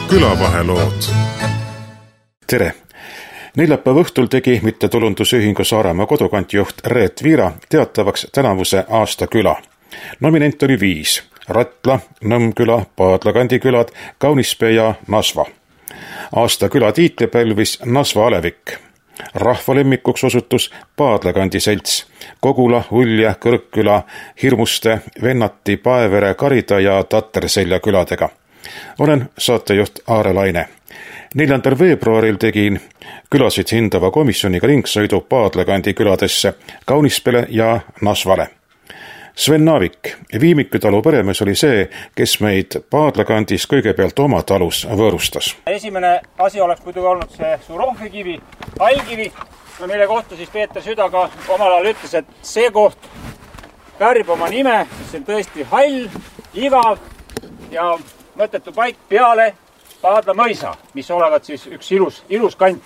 külavahelood. Tere! Neljapäeva õhtul tegi mittetulundusühingu Saaremaa kodukantjuht Reet Viira teatavaks tänavuse aasta küla. Nominent oli 5. Ratla, Nõmmküla, Paadla kandikülad, Kaunispea ja Nasva. Aasta küla tiitli pälvis Nasva Alevik. Rahvalemmikuks osutus Paadla kandi selts. Kogula, Ulje, Kõrgküla, Hirmuste, Vennati, Paevere, Karida ja Taterselja küladega. Olen saatejuht Aare Laine. 4. veebruaril tegin külasid hindava komisjoniga ringsõidu Paadla kandi küladesse, Kaunispele ja Nasvale. Sven Naavik, Viimiku talu peremees oli see, kes meid Paadla kandis kõigepealt oma talus võõrustas. Esimene asi oleks muidugi olnud see suur ohvrikivi, hallkivi, mille kohta siis Peeter Süda ka omal ajal ütles, et see koht väärib oma nime, see on tõesti hall, igav ja mõttetu paik peale Paadla mõisa, mis olevat siis üks ilus kant.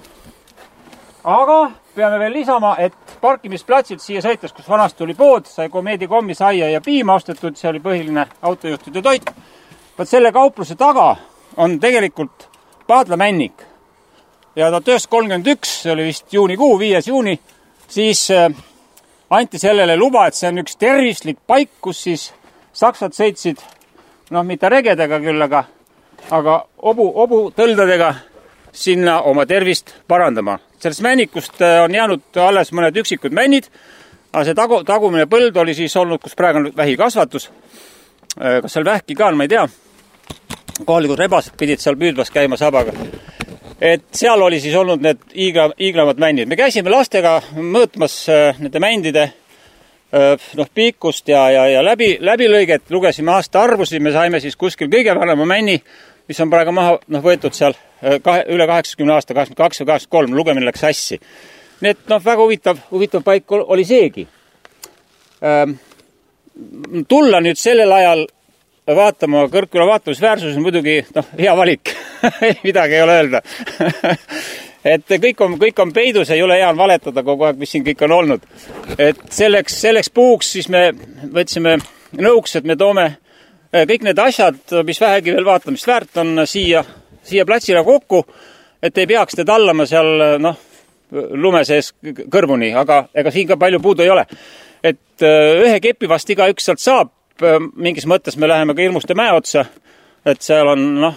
Aga peame veel lisama, et parkimisplatsilt siia sõites, kus vanasti oli pood, sai komeedi kommi, saia ja piima ostetud, see oli põhiline autojuhtide toit. Vaat selle kaupluse taga on tegelikult Paadla männik. Ja 1931, see oli vist juunikuu, 5. juuni, siis anti sellele luba, et see on üks tervislik paik, kus siis saksad sõitsid, mitte regedega küll, aga obu tõldadega sinna oma tervist parandama. Sellest männikust on jäänud alles mõned üksikud männid, aga see tagumine põld oli siis olnud, kus praegu on vähikasvatus. Kas seal vähki ka on, ma ei tea. Kohalikud rebased pidid seal püüdvas käima sabaga. Et seal oli siis olnud need iiglamad männid. Me käisime lastega mõõtmas nende mändide piikust ja läbilõiget, lugesime aasta arvusi, me saime siis kuskil kõige vanema männi, mis on praegu maha võetud seal üle 80 aasta, 82 või 83, lugemine läks sassi. Nii et väga huvitav paik oli seegi. Tulla nüüd sellel ajal vaatama Kõrgküla vaatamisväärsus on muidugi hea valik. Midagi ei ole öelda. Et kõik on peidus, ei ole hea valetada kogu aeg, mis siin kõik on olnud. Et selleks puuks siis me võtsime nõuks, et me toome kõik need asjad, mis vähegi veel vaatamist väärt on siia platsile kokku, et ei peaks te tallama seal lume sees kõrvuni, aga ega siin ka palju puudu ei ole. Et ühe kepi vast igaüks sealt saab, mingis mõttes me läheme ka Hirmuste mäe otsa, et seal on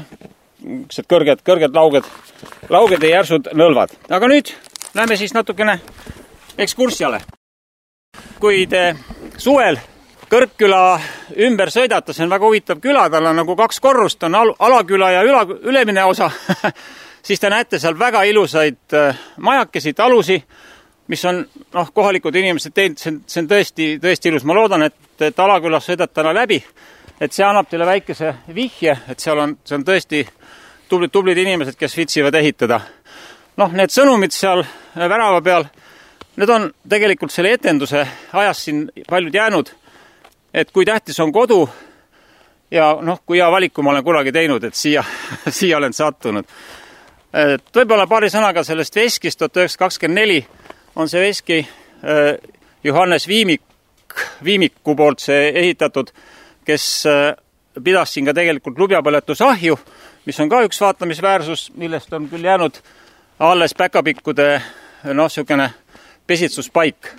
kõrged lauged ja järsud nõlvad. Aga nüüd lähme siis natukene ekskursiale. Kui te suvel Kõrgküla ümber sõidata, see on väga huvitav küla, tal on nagu 2 korrust, on alaküla ja ülemine osa, siis te näete seal väga ilusaid majakesi, talusi, mis on kohalikud inimesed teinud, see on tõesti ilus. Ma loodan, et alakülas sõidad täna läbi, et see annab teile väikese vihje, et see on tõesti tublid inimesed, kes vitsivad ehitada. Need sõnumid seal värava peal, need on tegelikult selle etenduse ajas siin paljud jäänud, et kui tähtis on kodu ja kui hea valiku ma olen kunagi teinud, et siia olen sattunud. Võib-olla paari sõnaga sellest veskist 1924 on see veski Johannes Viimiku poolt see ehitatud, kes pidas siin ka tegelikult lubjapõletusahju, mis on ka üks vaatamisväärsus, millest on küll jäänud alles päkapikkude sükene pesitsuspaik.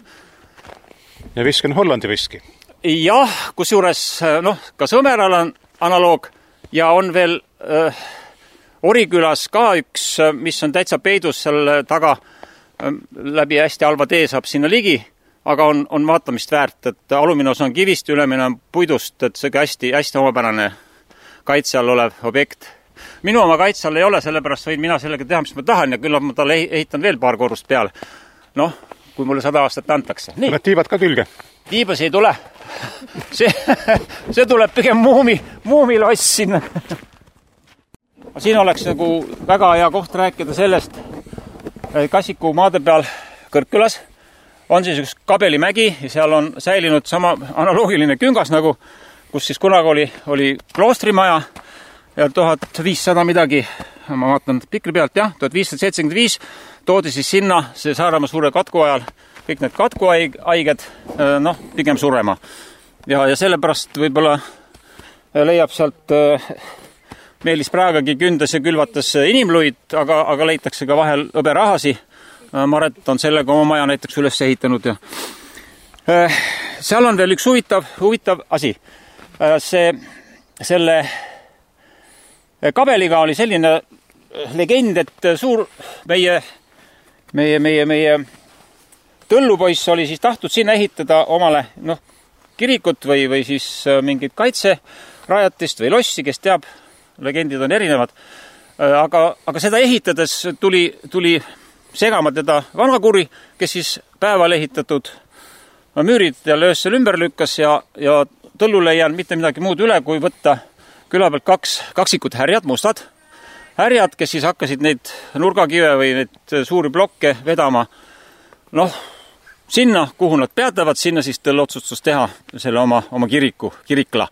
Ja viski on Hollandi viski? Jah, kusjuures ka Sõmeral on analoog ja on veel Orikülas ka üks, mis on täitsa peidus seal taga, läbi hästi halva tee saab sinna ligi, aga on vaatamist väärt, et alumine osa on kivist, ülemine on puidust, et see hästi omapärane kaitse all olev objekt. Minu oma kaitse all ei ole, sellepärast võin mina sellega teha, mis ma tahan ja küll ma talle ehitan veel paar korrust peale. Kui mulle 100 aastat antakse. Need tiivad ka külge? Tiibas ei tule. See tuleb pigem muumiloss sinna. Siin oleks nagu väga hea koht rääkida sellest, Kassiku maade peal Kõrgkülas on siis üks Kabelimägi ja seal on säilinud sama analoogiline küngas nagu, kus siis kunagi oli kloostrimaja ja 1500 midagi, ma vaatan pikri pealt, 1575 toodi siis sinna see Saaremaa suure katku ajal kõik need katkuhaiged pigem surema. Ja sellepärast võib-olla leiab sealt Meelis Praegagi kündas ja külvatas inimluid, aga leitakse ka vahel hõberahasi. Maret on sellega oma maja näiteks üles ehitanud ja seal on veel üks huvitav asi. Selle kabeliga oli selline legend, et suur meie tõllupoiss oli siis tahtnud sinna ehitada omale kirikut või siis mingit kaitserajatist või lossi, kes teab, legendid on erinevad. Aga seda ehitades tuli segama teda vanakuri, kes siis päeval ehitatud müürid ja öösel ümber lükkas ja tõllule ei jäänud mitte midagi muud üle, kui võtta küla pealt kaksikut härjad, mustad härjad, kes siis hakkasid neid nurgakive või neid suuri blokke vedama. Sinna, kuhu nad peatavad, sinna siis tõll otsustus teha selle oma kirikla.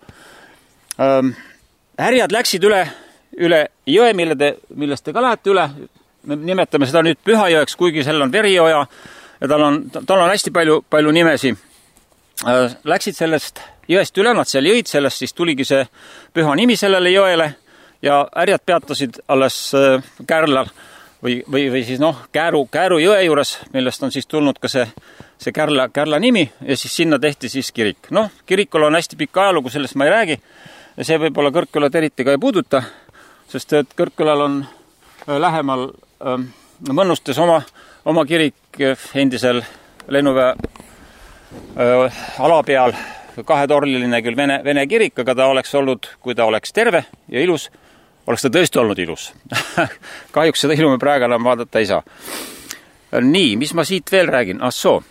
Härjad läksid üle jõe, millest te ka lähete üle. Me nimetame seda nüüd Pühajõeks, kuigi seal on Verioja ja tal on hästi palju nimesi. Läksid sellest jõest üle, nad seal jõid, sellest siis tuligi see püha nimi sellele jõele ja härjad peatasid alles Kärlal või siis Kääru jõe juures, millest on siis tulnud ka see Kärla nimi ja siis sinna tehti siis kirik. Kirikul on hästi pikk ajalugu, sellest ma ei räägi ja see võib-olla Kõrgkülat eriti ka ei puuduta, sest et Kõrgkülal on lähemal Mõnnustes oma kirik endisel lennuväe ala peal, kahetorliline küll vene kirik, aga ta oleks olnud, kui ta oleks terve ja ilus, oleks ta tõesti olnud ilus. Kahjuks seda ilu me praegu enam vaadata ei saa. Nii, mis ma siit veel räägin?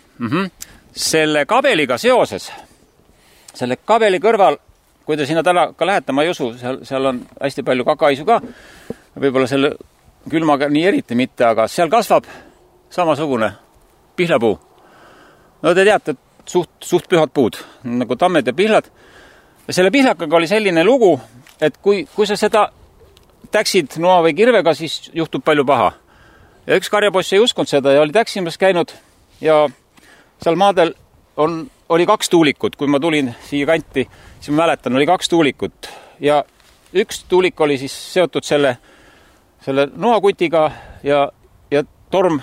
Selle kabeliga seoses, selle kabeli kõrval, kui te sinna täna ka lähete, ma ei usu, seal on hästi palju kakaisu ka, võib-olla selle külmaga nii eriti mitte, aga seal kasvab samasugune pihlapuu. Te teate, et suht pühad puud, nagu tammed ja pihlad. Ja selle pihlakaga oli selline lugu, et kui sa seda täksid noa või kirvega, siis juhtub palju paha. Ja üks karjaposs ei uskunud seda ja oli täksimas käinud ja seal maadel oli 2 tuulikut. Kui ma tulin siia kanti, siis ma mäletan, oli 2 tuulikut ja üks tuulik oli siis seotud selle noakutiga ja torm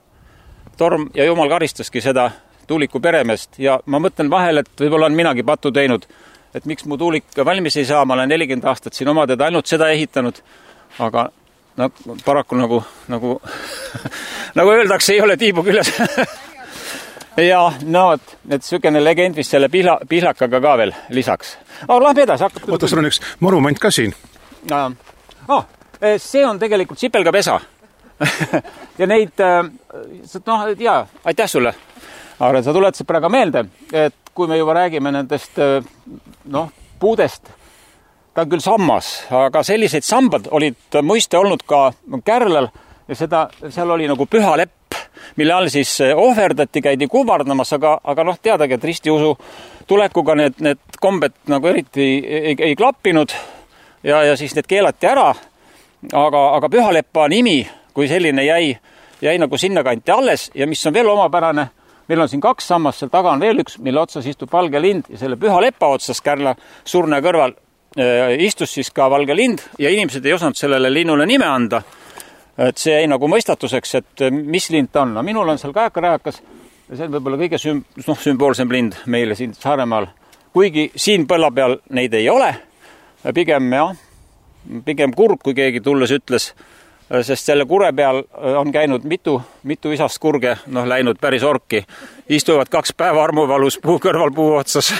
ja jumal karistaski seda tuuliku peremest ja ma mõtlen vahel, et võib-olla on minagi patu teinud, et miks mu tuulik valmis ei saa, ma olen 40 aastat siin oma teda ainult seda ehitanud, aga paraku nagu öeldakse, ei ole tiibu küljes. Ja et sükene legend vist selle pihlakaga ka veel lisaks. Lähme edasi. Oota, sul on üks monument ka siin. See on tegelikult sipelgapesa. Ja neid, aitäh sulle. Aga sa tuletasid praegu meelde, et kui me juba räägime nendest puudest, ta on küll sammas, aga selliseid sambad olid muiste olnud ka Kärlal ja seal oli nagu püha lepp, mille all siis ohverdati, käidi kuvardamas, aga teadagi, et ristiusu tulekuga need kombed nagu eriti ei klappinud ja siis need keelati ära, aga pühalepa nimi kui selline jäi nagu sinna kanti alles ja mis on veel omapärane, meil on siin 2 sammast, seal taga on veel üks, mille otsas istub valge lind ja selle püha lepa otsas Kärla surne kõrval istus siis ka valge lind ja inimesed ei osanud sellele linnule nime anda. Et see jäi nagu mõistatuseks, et mis lind ta on. Minul on seal kajakarajakas ja see on võib-olla kõige sümboolsem lind meile siin Saaremaal. Kuigi siin põlla peal neid ei ole, pigem kurg, kui keegi tulles ütles, sest selle kure peal on käinud mitu isast kurge, läinud päris orki. Istuvad 2 päeva armuvalus puu kõrval puu otsas.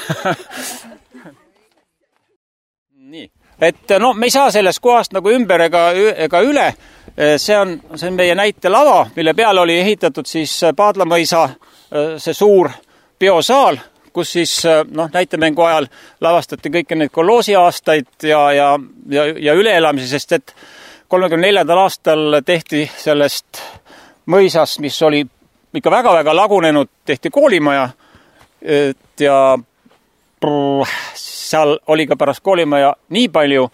Nii. Et me ei saa sellest kohast nagu ümber ega üle. See on meie näite lava, mille peale oli ehitatud siis Paadlamõisa see suur peosaal, kus siis näitemängu ajal lavastati kõiki neid koloosi aastaid ja üleelamisi, sest et 34. aastal tehti sellest mõisast, mis oli ikka väga-väga lagunenud, tehti koolimaja ja seal oli ka pärast koolimaja nii palju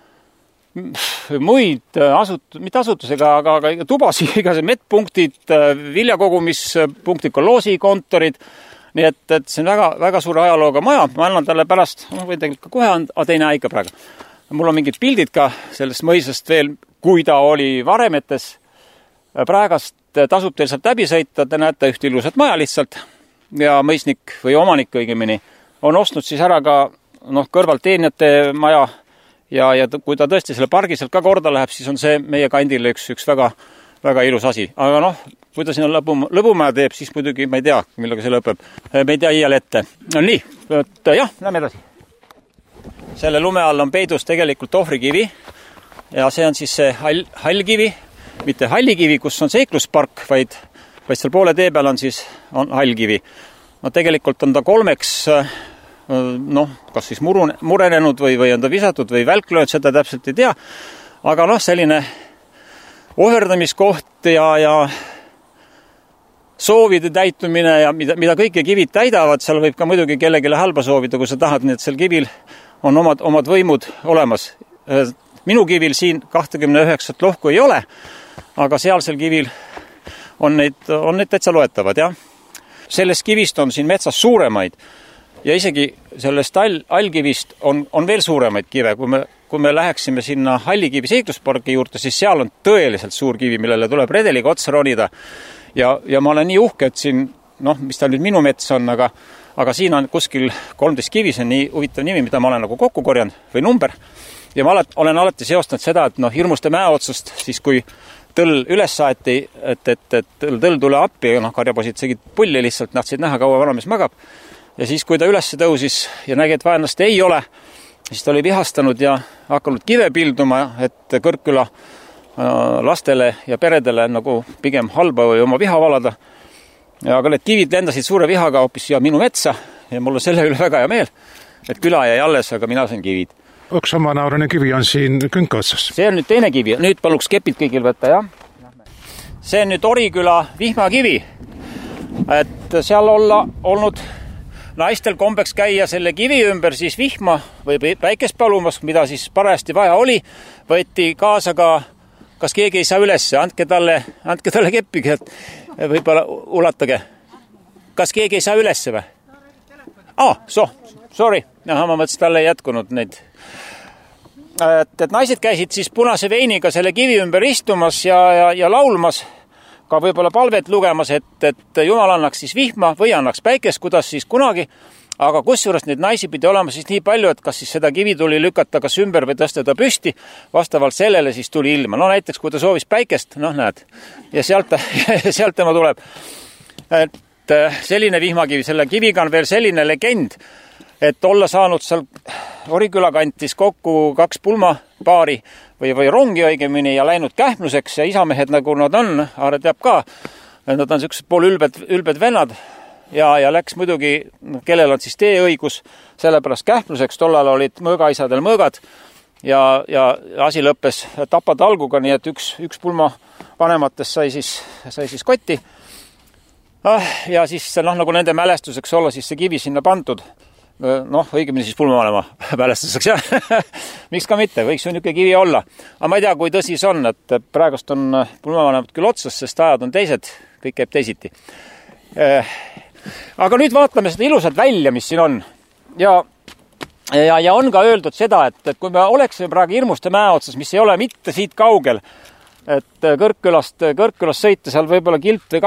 muid mitte asutusega, aga tubasi, igased medpunktid, viljakogumispunktid, koloosikontorid, nii et see on väga, väga suure ajalooga maja, ma annan talle pärast, võin tegelikult ka kohe anda, teine ikka praegu. Mul on mingid pildid ka sellest mõisast veel, kui ta oli varemetes. Praegast tasub teil sealt läbi sõita, te näete üht ilusat maja lihtsalt ja mõisnik või omanik õigemini on ostnud siis ära ka kõrvalt teenijate maja ja kui ta tõesti selle pargi sealt ka korda läheb, siis on see meie kandile üks väga, väga ilus asi. Aga kui ta sinna lõbumaja teeb, siis muidugi ma ei tea, millega see lõpeb. Me ei tea iial ette. No nii, jah, lähme edasi. Selle lume all on peidus tegelikult ohvrikivi ja see on siis see hallkivi, mitte hallikivi, kus on seikluspark, vaid seal poole tee peal on hallkivi. Tegelikult on ta kolmeks, kas siis murenenud või on ta visatud või välklöönud, seda täpselt ei tea. Aga selline ohverdamiskoht ja soovide täitumine ja mida kõike kivid täidavad, seal võib ka muidugi kellegile halba soovida, kui sa tahad, nii et seal kivil on omad võimud olemas. Minu kivil siin 29 lohku ei ole, aga sealsel kivil on neid täitsa loetavad, jah. Sellest kivist on siin metsas suuremaid ja isegi sellest allkivist on veel suuremaid kive. Kui me läheksime sinna Hallikivi seiklusparki juurde, siis seal on tõeliselt suur kivi, millele tuleb redeliga otsa ronida. Ja ma olen nii uhke, et siin, mis ta nüüd minu mets on, aga siin on kuskil 13 kivi, see on nii huvitav nimi, mida ma olen kokku korjanud või number. Ja ma olen alati seostanud seda, et Hirmuste mäe otsust, siis kui tõll üles saeti, et tõll tule appi, karjapoisid segid pulli lihtsalt, nahtsid näha, kaua vanamees magab. Ja siis, kui ta üles tõusis ja nägi, et vaenlast ei ole, siis ta oli vihastanud ja hakanud kive pilduma, et Kõrkküla lastele ja peredele pigem halba või oma viha valada. Aga need kivid lendasid suure vihaga hoopis siia minu metsa ja mul on selle üle väga hea meel, et küla jäi alles, aga mina sain kivid. Üks samanaarune kivi on siin künka otsas. See on nüüd teine kivi. Nüüd paluks kepid kõigil võtta, jah? See on nüüd Oriküla vihmakivi. Et seal olnud naistel kombeks käia selle kivi ümber siis vihma või päikest palumas, mida siis parajasti vaja oli. Võeti kaasa ka, kas keegi ei saa üles, andke talle keppigi, et võib-olla ulatage. Kas keegi ei saa üles või? Sorry. Ma mõtlesin, talle ei jätkunud neid. Et naised käisid siis punase veiniga selle kivi ümber istumas ja laulmas, ka võib-olla palvet lugemas, et Jumal annaks siis vihma või annaks päikest, kuidas siis kunagi, aga kusjuures neid naisi pidi olema siis nii palju, et kas siis seda kivi tuli lükata kas ümber või tõsta ta püsti, vastavalt sellele siis tuli ilma. Näiteks, kui ta soovis päikest, näed, ja sealt tema tuleb. Et selline vihmakivi, selle kiviga on veel selline legend, et olla saanud seal Oriküla kantis kokku 2 pulmapaari või rongi õigemini ja läinud kähmluseks ja isamehed nagu nad on, Aare teab ka, nad on sellised pool ülbed vennad ja läks muidugi, kellel on siis teeõigus, sellepärast kähmluseks, tollal olid mõõgaisadel mõõgad ja asi lõppes tapatalguga, nii et üks pulma vanematest sai siis kotti ja siis nagu nende mälestuseks olla siis see kivi sinna pandud. Õigemini siis pulmavanema mälestuseks, jah. Miks ka mitte, võiks ju niisugune kivi olla. Aga ma ei tea, kui tõsi see on, et praegust on pulmavanemad küll otsas, sest ajad on teised, kõik käib teisiti. Aga nüüd vaatame seda ilusat välja, mis siin on. Ja on ka öeldud seda, et kui me oleksime praegu Hirmuste mäe otsas, mis ei ole mitte siit kaugel, et Kõrkkülast sõita seal võib-olla kilt või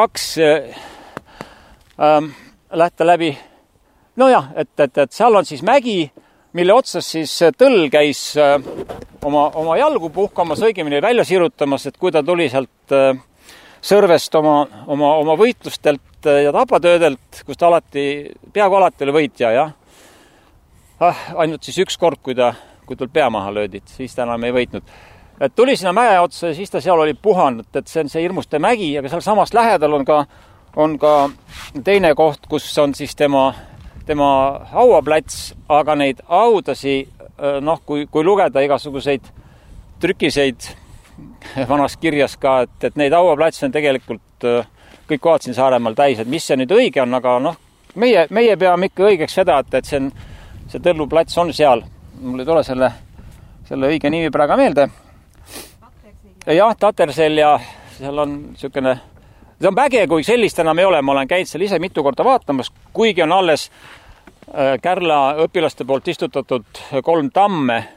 2 lähte läbi. Et seal on siis mägi, mille otsas siis tõll käis oma jalgu puhkamas, õigemini välja sirutamas, et kui ta tuli sealt sõrvest oma võitlustelt ja tapatöödelt, kus ta peaaegu alati oli võitja, jah. Ainult siis üks kord, kui tal pea maha löödid, siis ta enam ei võitnud. Et tuli sinna mäe otsa ja siis ta seal oli puhanud, et see on see Hirmuste mägi, aga seal samast lähedal on ka teine koht, kus on siis tema hauaplats, aga neid haudasi, kui lugeda igasuguseid trükiseid vanas kirjas ka, et neid hauaplatse on tegelikult kõik kohad siin Saaremaal täis, et mis see nüüd õige on, aga meie peame ikka õigeks seda, et see tõlluplats on seal. Mul ei tule selle õige nimi praegu meelde. Jah, Tatersel ja seal on niisugune, see on väge, kui sellist enam ei ole, ma olen käinud seal ise mitu korda vaatamas, kuigi on alles Kärla õpilaste poolt istutatud 3 tamme,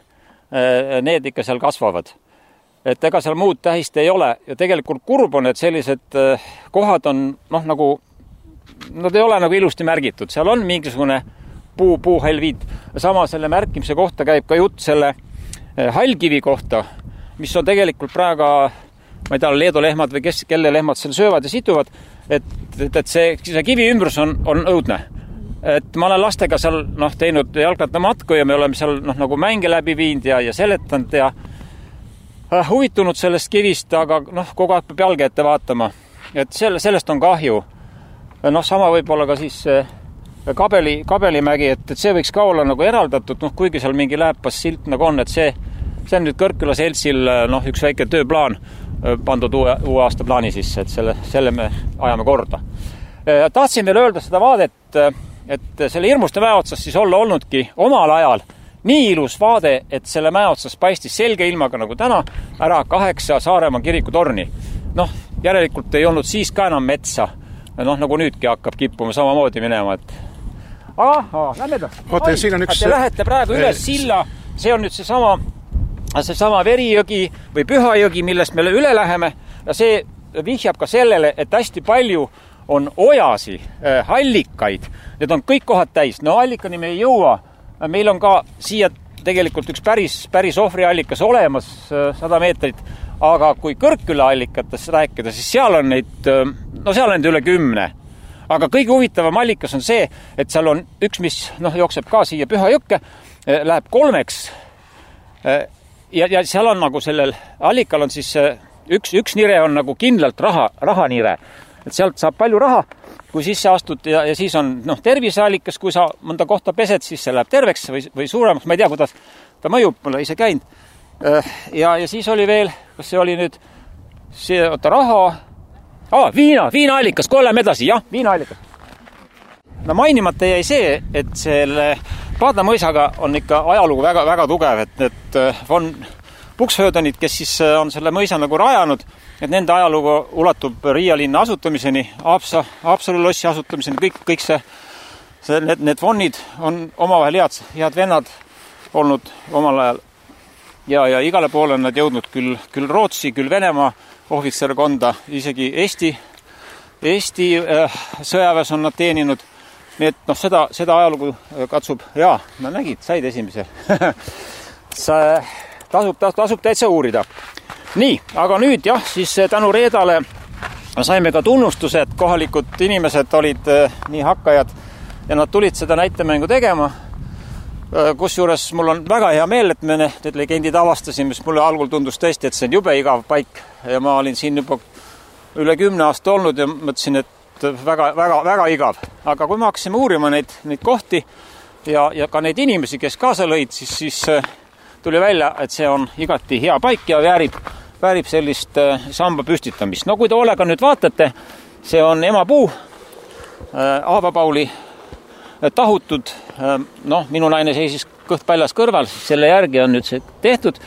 need ikka seal kasvavad. Et ega seal muud tähist ei ole ja tegelikult kurb on, et sellised kohad on, nagu, nad ei ole nagu ilusti märgitud. Seal on mingisugune puuhallviit. Sama selle märkimise kohta käib ka jutt selle hallkivi kohta, mis on tegelikult praegu, ma ei tea, Leedu lehmad või kelle lehmad seal söövad ja situvad, et see kivi ümbrus on õudne. Et ma olen lastega seal teinud jalgratta matku ja me oleme seal nagu mänge läbi viinud ja seletanud ja huvitunud sellest kivist, aga kogu aeg peab jalge ette vaatama. Et sellest on kahju. Sama võib-olla ka siis Kabelimägi, et see võiks ka olla nagu eraldatud, kuigi seal mingi lähepas silt nagu on, et see on nüüd Kõrkküla seltsil üks väike tööplaan pandud uue aasta plaani sisse, et selle me ajame korda. Tahtsin veel öelda seda vaadet, et selle Hirmuste mäe otsas siis olla olnudki omal ajal nii ilus vaade, et selle mäe otsas paistis selge ilmaga nagu täna ära 8 Saaremaa kirikutorni. Järelikult ei olnud siis ka enam metsa. Nagu nüüdki hakkab kippuma samamoodi minema, et lähme ta. Te lähete praegu üles silla, see on nüüd seesama Verijõgi või Pühajõgi, millest me üle läheme ja see vihjab ka sellele, et hästi palju on ojasi, allikaid, need on kõik kohad täis. Allikani me ei jõua, meil on ka siia tegelikult üks päris ohvriallikas olemas 100 meetrit, aga kui Kõrkküla allikates rääkida, siis seal on neid, seal on neid üle 10. Aga kõige huvitavam allikas on see, et seal on üks, mis jookseb ka siia Pühajõkke, läheb 3. Ja seal on nagu sellel allikal on siis üks nire on nagu kindlalt rahanire. Et sealt saab palju raha, kui sisse astud ja siis on terviseallikas, kui sa mõnda kohta pesed, siis see läheb terveks või suuremaks. Ma ei tea, kuidas ta mõjub, mulle ise käinud. Ja siis oli veel, kas see oli nüüd raha, viinaallikas, kohe lähme edasi, viinaallikas. Mainimata jäi see, et selle Paadna mõisaga on ikka ajalugu väga tugev, et von Buxhödenid, kes siis on selle mõisa nagu rajanud, et nende ajalugu ulatub Riia linna asutamiseni, Haapsalu lossi asutamiseni, kõik need vonnid on omavahel head vennad olnud omal ajal. Ja igale poole on nad jõudnud küll Rootsi, küll Venemaa ohvitserkonda, isegi Eesti sõjaväes on nad teeninud. Nii et seda ajalugu katsub, nägid, said esimese. Tasub täitsa uurida. Nii, aga nüüd siis tänu Reedale saime ka tunnustuse, et kohalikud inimesed olid nii hakkajad ja nad tulid seda näitemängu tegema. Kusjuures mul on väga hea meel, et me need legendid avastasime, mis mulle algul tundus tõesti, et see on jube igav paik ja ma olin siin juba üle 10 aasta olnud ja mõtlesin, et väga igav. Aga kui me hakkasime uurima neid kohti ja ka neid inimesi, kes kaasa lõid, siis tuli välja, et see on igati hea paik ja väärib sellist samba püstitamist. Kui te hoolega nüüd vaatate, see on emapuu, Aabapauli tahutud, minu naine seisis kõht paljas kõrval, selle järgi on nüüd see tehtud.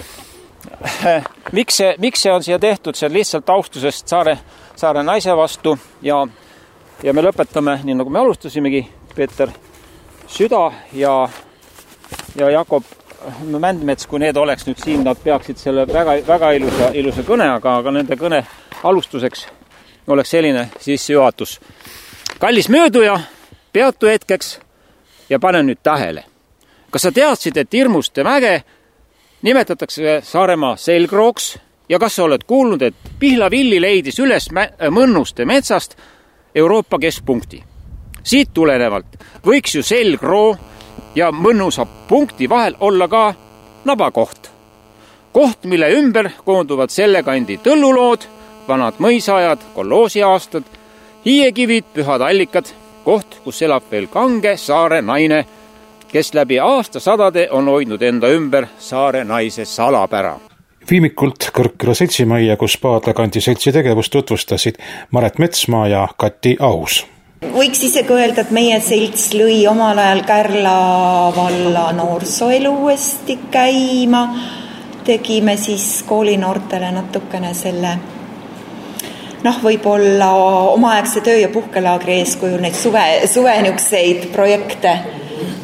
Miks see on siia tehtud? See on lihtsalt austusest saare naise vastu ja me lõpetame, nii nagu me alustasimegi, Peeter Süda ja Jakob Mändmets, kui need oleks nüüd siin, nad peaksid selle väga ilusa kõne, aga nende kõne alustuseks oleks selline sissejuhatus. Kallis mööduja, peatu hetkeks ja pane nüüd tähele. Kas sa teadsid, et Hirmuste mäge nimetatakse Saaremaa selgrooks ja kas sa oled kuulnud, et Pihlavilli leidis üles Mõnnuste metsast Euroopa keskpunkti? Siit tulenevalt võiks ju selgroo ja Mõnnusa punkti vahel olla ka nabakoht. Koht, mille ümber koonduvad selle kandi tõllulood, vanad mõisaajad, kolloosiaastad, hiiekivid, pühad allikad, koht, kus elab veel kange saare naine, kes läbi aastasadade on hoidnud enda ümber saare naise salapära. Viimikult Kõrkküla seltsimajja, kus Paadla kandi seltsi tegevust tutvustasid Maret Metsmaa ja Kati Aus. Võiks isegi öelda, et meie selts lõi omal ajal Kärla valla noorsoelu uuesti käima. Tegime siis koolinoortele natukene selle võib-olla omaaegse töö- ja puhkelaagri eeskujul neid suve niukseid projekte.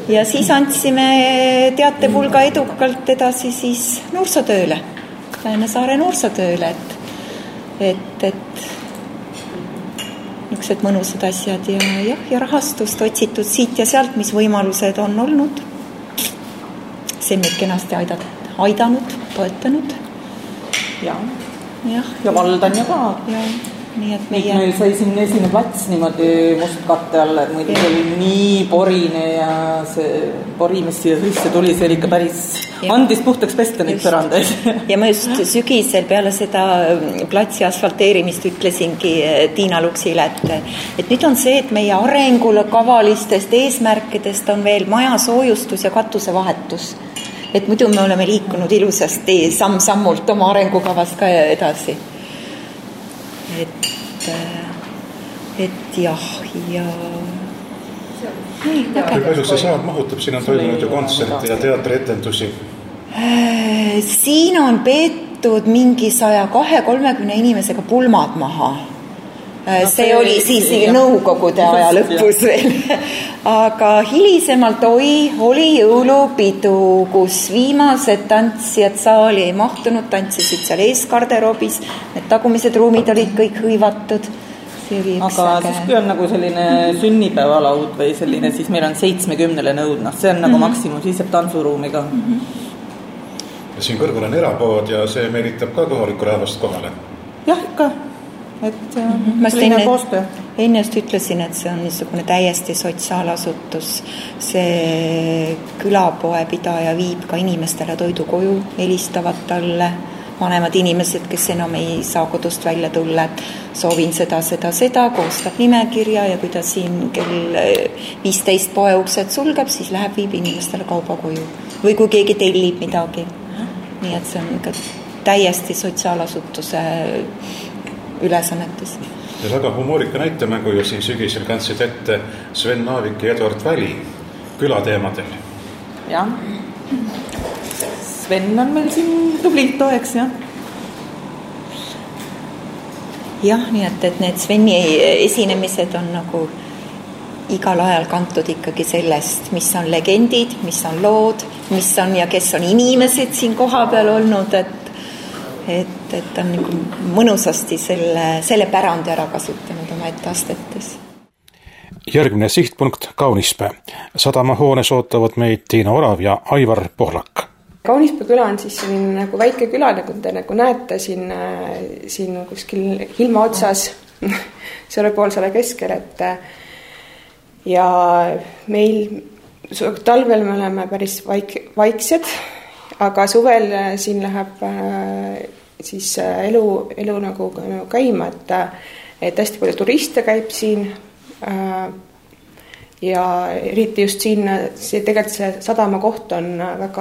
ja siis andsime teatepulga edukalt edasi siis noorsootööle, Läänesaare noorsootööle, et niisugused mõnusad asjad ja rahastust otsitud siit ja sealt, mis võimalused on olnud. See on meid kenasti aidanud, toetanud. Ja vald on ju ka. Nii et meil sai siin esimene plats niimoodi mustkatte alla, et muidu oli nii porine ja see pori, mis siia sisse tuli, see oli ikka päris andis puhtaks pesta neid põrandaid. Ja ma just sügisel peale seda platsi asfalteerimist ütlesingi Tiina Luksile, et nüüd on see, et meie arengule kavalistest eesmärkidest on veel maja soojustus ja katusevahetus. Et muidu me oleme liikunud ilusasti samm-sammult oma arengukavast ka edasi. Et jah, ja... Kui palju see saal mahutab? Siin on toimunud ju kontserte ja teatrietendusi. Siin on peetud mingi 120-30 inimesega pulmad maha. See oli siis nõukogude aja lõpus veel. Aga hilisemalt oli jõulupidu, kus viimased tantsijad saali ei mahtunud, tantsisid seal eeskarderoobis, need tagumised ruumid olid kõik hõivatud. Aga siis kui on nagu selline sünnipäevalaud või selline, siis meil on 70 nõudna, see on nagu maksimum, siis jääb tantsuruumiga. Ja siin kõrval on erapood ja see meelitab ka kohalikku rahvast kohale. Jah, ikka. Ma enne just ütlesin, et see on niisugune täiesti sotsiaalasutus. See külapoe pidaja viib ka inimestele toidu koju, helistavad talle vanemad inimesed, kes enam ei saa kodust välja tulla, et soovin seda, koostab nimekirja ja kui ta siin kell 15 poe uksed sulgeb, siis läheb viib inimestele kauba koju. Või kui keegi tellib midagi. Nii et see on ikka täiesti sotsiaalasutuse ülesannetes. Ja väga humoorika näitemängu ju siin sügisel kandsid ette Sven Naavik ja Edward Väli külateemadel. Jah. Sven on meil siin tublilt toeks, jah. Jah, nii et need Sveni esinemised on nagu igal ajal kantud ikkagi sellest, mis on legendid, mis on lood, mis on ja kes on inimesed siin koha peal olnud, et on nagu mõnusasti selle pärandi ära kasutanud oma etteastetes. Järgmine sihtpunkt Kaunispää. Sadamahoones ootavad meid Tiina Orav ja Aivar Pohlak. Kaunispää küla on siis selline nagu väike küla, nagu te nagu näete siin kuskil ilma otsas selle poolsele keskel, ja meil talvel me oleme päris vaiksed, aga suvel siin läheb siis elu nagu käima, et hästi palju turiste käib siin ja eriti just siin, tegelikult see sadama koht on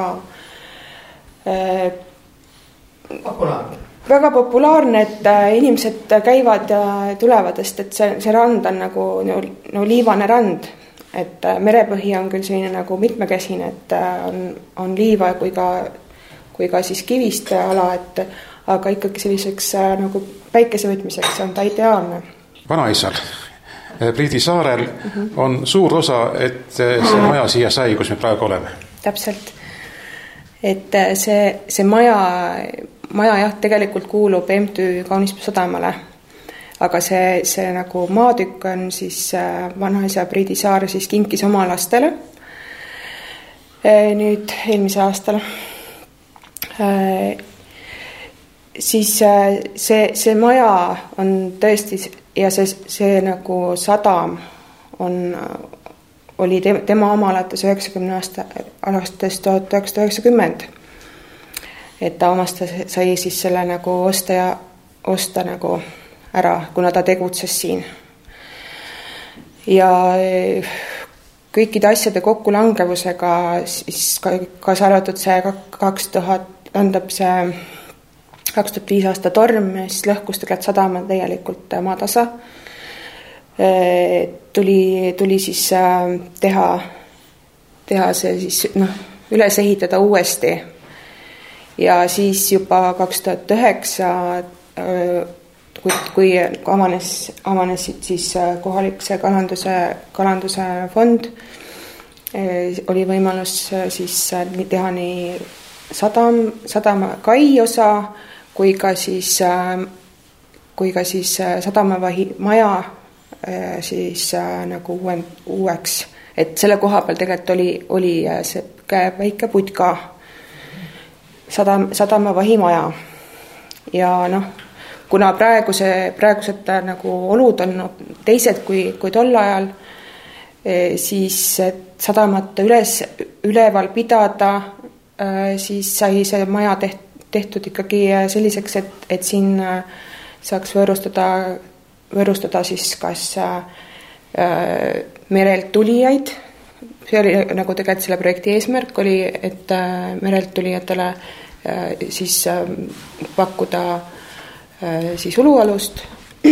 väga populaarne, et inimesed käivad ja tulevad, et see rand on nagu liivane rand, et merepõhi on küll selline nagu mitmekesine, et on liiva kui ka siis kivist ala, aga ikkagi selliseks nagu päikesevõtmiseks on ta ideaalne. Vanaisal Priidi saarel on suur osa, et see maja siia sai, kus me praegu oleme. Täpselt. Et see maja jah, tegelikult kuulub MTÜ Kaunispää sadamale, aga see nagu maatükk on siis vanaisa Priidi Saar siis kinkis oma lastele nüüd eelmise aastal. Siis see maja on tõesti ja see nagu sadam oli tema oma alates 90 aastast 1990. Et ta sai siis selle nagu osta nagu ära, kuna ta tegutses siin. Ja kõikide asjade kokkulangevusega siis ka saaratud see 2005 aasta torm, siis lõhkus tegelikult sadama tegelikult maatasa. Tuli siis teha see siis üles ehitada uuesti. Ja siis juba 2009, kui avanesid siis kohalik see kalanduse fond, oli võimalus siis teha nii sadama kai osa kui ka siis sadamavahi maja siis nagu uueks, et selle koha peal tegelikult oli see väike putka sadamavahi maja ja kuna praegused nagu olud on teised kui tol ajal, siis sadamat üleval pidada, siis sai see maja tehtud ikkagi selliseks, et siin saaks võõrustada siis kas merelt tulijaid. See oli nagu tegelikult selle projekti eesmärk oli, et merelt tulijatele siis pakkuda siis ulualust.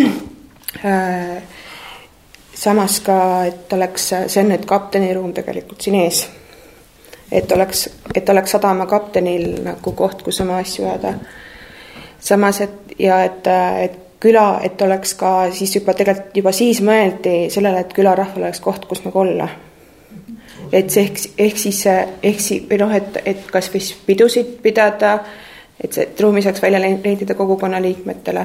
Samas ka, et oleks, see on nüüd kapteniruum tegelikult siin ees. Et oleks sadama kaptenil nagu koht, kus oma asju ajada. Samas, et küla, et oleks ka siis juba siis mõeldi sellele, et külarahval oleks koht, kus nagu olla. Et kas või pidusid pidada, et see ruumi saaks välja leidida kogukonna liikmetele.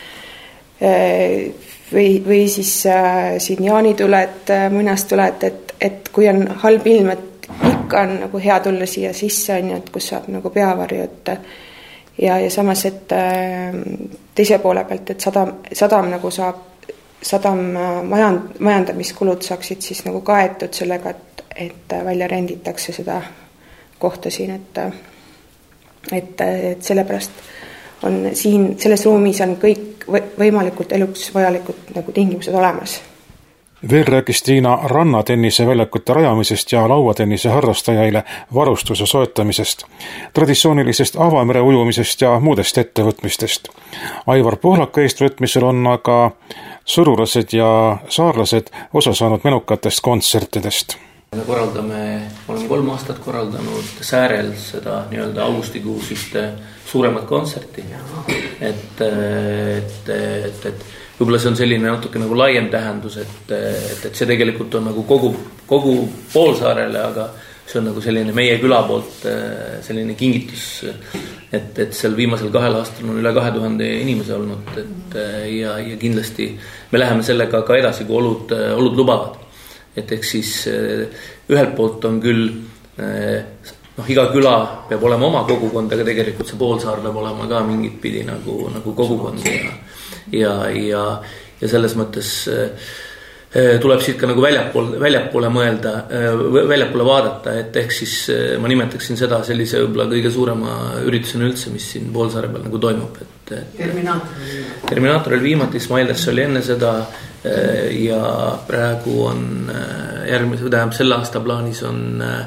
Või siis siin jaanituled, muinastuled, et kui on halb ilm, et ikka on nagu hea tulla siia sisse, et kus saab nagu peavarju, ja samas, et teise poole pealt, et sadam nagu sadam majandamiskulud saaksid siis nagu kaetud sellega, et välja renditakse seda kohta siin, et sellepärast on siin, selles ruumis on kõik võimalikult eluks vajalikud nagu tingimused olemas. Veel rääkis Tiina rannatennise väljakute rajamisest ja lauatennise harrastajaile varustuse soetamisest, traditsioonilisest avamere ujumisest ja muudest ettevõtmistest. Aivar Pohlaka eestvõtmisel on aga sõrulased ja saarlased osa saanud menukatest kontsertidest. Me oleme 3 aastat korraldanud Säärel seda nii-öelda augustikuus ühte suuremat kontserti, et võib-olla see on selline natuke nagu laiem tähendus, et see tegelikult on nagu kogu Poolsaarele, aga see on nagu selline meie küla poolt selline kingitus, et seal viimasel 2 aastal on üle 2000 inimese olnud, ja kindlasti me läheme sellega ka edasi, kui olud lubavad. Et eks siis ühelt poolt on küll, iga küla peab olema oma kogukond, aga tegelikult see Poolsaar peab olema ka mingit pidi nagu kogukond ja selles mõttes tuleb siit ka nagu väljapoole mõelda, väljapoole vaadata, et ehk siis ma nimetaksin seda sellise võib-olla kõige suurema üritusena üldse, mis siin Poolsaare peal nagu toimub. Terminaator oli viimati, Smiles oli enne seda ja praegu on selle aasta plaanis on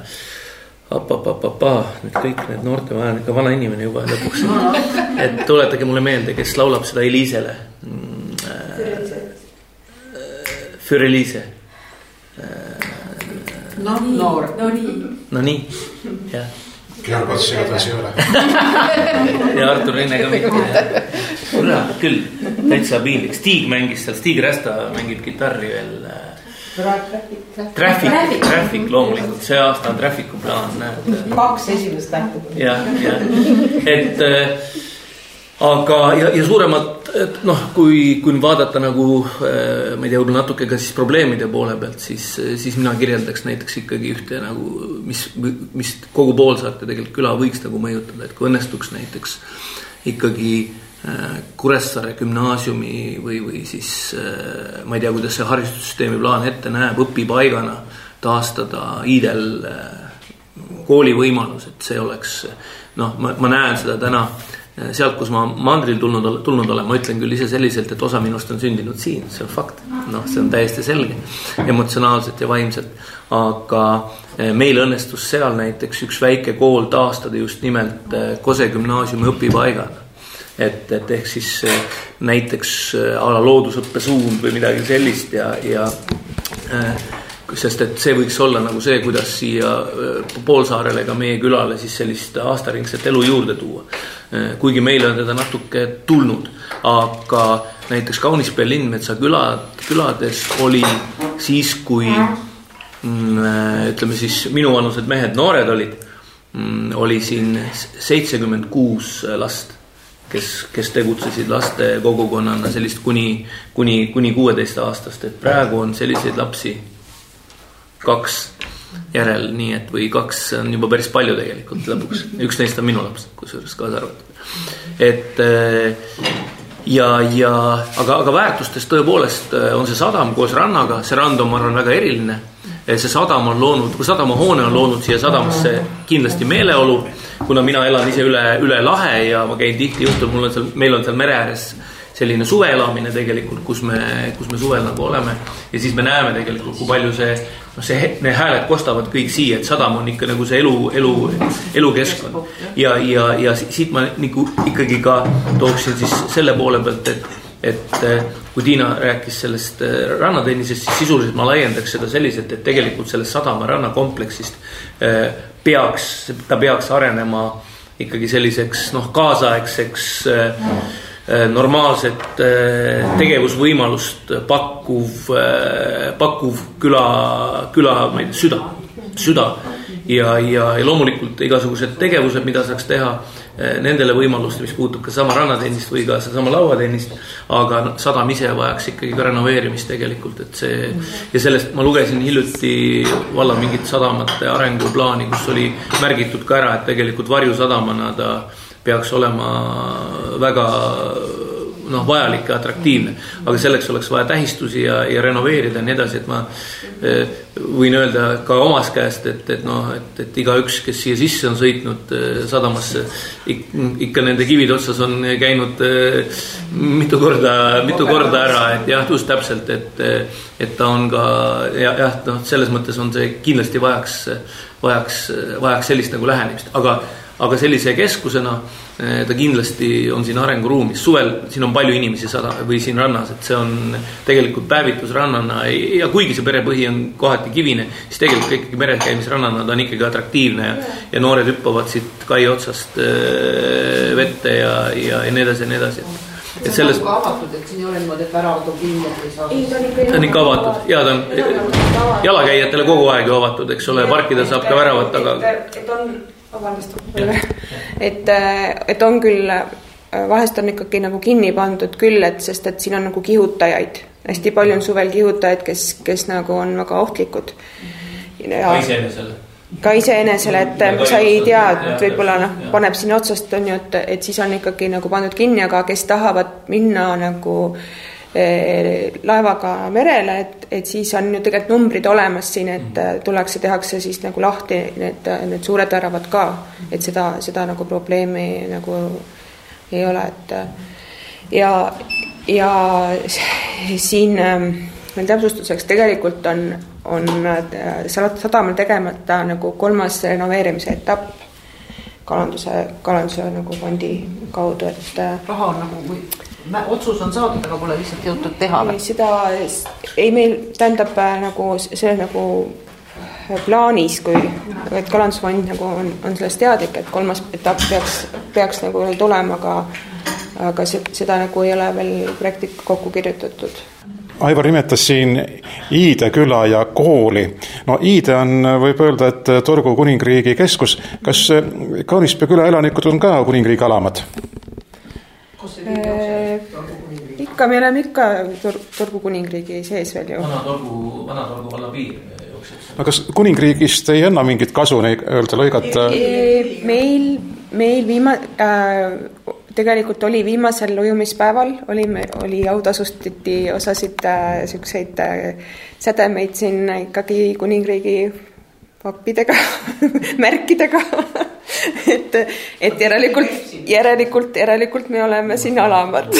nüüd kõik need noorte, ma olen ikka vana inimene juba lõpuks, et tuletage mulle meelde, kes laulab seda Eliisele. Für Eliise. Noor. No nii, jah. Georg Seadas ei ole. Ja Artur Rinne ka mitte. Kurat, küll, täitsa piinlik. Stig mängis seal, Stig Rästa mängib gitarri veel. Traffic loomulikult, see aasta on Trafficu plaan. 2 esimest tähtud. Ja, et aga ja suuremalt, et kui vaadata nagu, ma ei tea, võib-olla natuke ka siis probleemide poole pealt, siis mina kirjeldaks näiteks ikkagi ühte nagu, mis kogu Poolsaarte tegelikult küla võiks nagu mõjutada, et kui õnnestuks näiteks ikkagi Kuressaare gümnaasiumi või siis ma ei tea, kuidas see haridussüsteemi plaan ette näeb, õpipaigana taastada Iidel kooli võimalus, et see oleks, ma näen seda täna sealt, kus ma mandril tulnud olen, ma ütlen küll ise selliselt, et osa minust on sündinud siin, see on fakt, see on täiesti selge, emotsionaalselt ja vaimselt, aga meil õnnestus seal näiteks üks väike kool taastada just nimelt Kose gümnaasiumi õpipaigana, et ehk siis näiteks ala loodusõppesuund või midagi sellist ja sest et see võiks olla nagu see, kuidas siia Poolsaarele ka meie külale siis sellist aastaringset elu juurde tuua. Kuigi meil on teda natuke tulnud, aga näiteks Kaunispea Lindmetsa külades oli siis, kui ütleme siis minuvanused mehed, noored olid, oli siin 76 last, kes tegutsesid laste kogukonnana sellist kuni 16 aastast, et praegu on selliseid lapsi 2 järel, nii et või 2 on juba päris palju tegelikult lõpuks. Üks neist on minu laps, kusjuures kaasa arvatud. Et aga väärtustes tõepoolest on see sadam koos rannaga, see rand on, ma arvan, väga eriline. See sadam on loonud, kui sadamahoone on loonud siia sadamasse kindlasti meeleolu, kuna mina elan ise üle lahe ja ma käin tihti juhtul, meil on seal mere ääres selline suveelamine tegelikult, kus me suvel nagu oleme ja siis me näeme tegelikult, kui palju need hääled kostavad kõik siia, et sadam on ikka nagu see elukeskkond ja siit ma nagu ikkagi ka tooksin siis selle poole pealt, et kui Tiina rääkis sellest rannatennisest, siis sisuliselt ma laiendaks seda selliselt, et tegelikult sellest sadama rannakompleksist peaks arenema ikkagi selliseks kaasaegseks normaalset tegevusvõimalust pakkuv küla süda ja loomulikult igasugused tegevused, mida saaks teha nendele võimaluste, mis puutub ka sama rannatennist või ka sama lauatennist, aga sadam ise vajaks ikkagi ka renoveerimist tegelikult, et see ja sellest ma lugesin hiljuti valla mingit sadamate arenguplaani, kus oli märgitud ka ära, et tegelikult varjusadamana ta peaks olema väga vajalik ja atraktiivne, aga selleks oleks vaja tähistusi ja renoveerida ja nii edasi, et ma võin öelda ka omas käest, et igaüks, kes siia sisse on sõitnud sadamasse, ikka nende kivide otsas on käinud mitu korda ära, et jah, just täpselt, et ta on ka selles mõttes on see kindlasti vajaks sellist nagu lähenemist, aga sellise keskusena ta kindlasti on siin arenguruumis. Suvel siin on palju inimesi või siin rannas, et see on tegelikult päevitusrannana ja kuigi see perepõhi on kohati kivine, siis tegelikult ikkagi meres käimisrannana ta on ikkagi atraktiivne ja noored hüppavad siit kai otsast vette ja nii edasi. Et selles... on avatud, et siin ei ole niimoodi, et väravad on kinni või saa... Ta on ikka avatud. Ja, ta on jalakäijatele kogu aeg avatud, eks ole, parkida saab ka väravat, aga... Et on küll, vahest on ikkagi nagu kinni pandud küll, sest et siin on nagu kihutajaid. Hästi palju on suvel kihutajaid, kes nagu on väga ohtlikud. Ka iseenesele, et sa ei tea, et võib-olla paneb sinna otsast, on ju, et siis on ikkagi nagu pandud kinni, aga kes tahavad minna nagu laevaga merele, et siis on ju tegelikult numbrid olemas siin, et tehakse siis nagu lahti need suured väravad ka, et seda nagu probleemi nagu ei ole, et ja siin meil täpsustuseks tegelikult on sadamal tegemata nagu 3. renoveerimise etapp kalanduse nagu fondi kaudu, et raha on nagu otsus on saadud, aga pole lihtsalt jõutud teha. Meil tähendab nagu see nagu plaanis, et kalandusfond nagu on sellest teadlik, et 3. etapp peaks nagu veel tulema, aga seda nagu ei ole veel projekti kokku kirjutatud. Aivar nimetas siin Iide küla ja kooli. Iide on, võib öelda, et Torgu kuningriigi keskus. Kas Kaunispea küla elanikud on ka kuningriigi alamad? Ikka, me oleme ikka Torgu kuningriigi sees veel ju. Vana Torgu valla piir jookseb. Kas kuningriigist ei anna mingit kasu öelda lõigata? Meil tegelikult oli viimasel ujumispäeval, oli autasustiti osasid selliseid sädemeid siin ikkagi kuningriigi pappidega, märkidega, et järelikult me oleme siin alamad.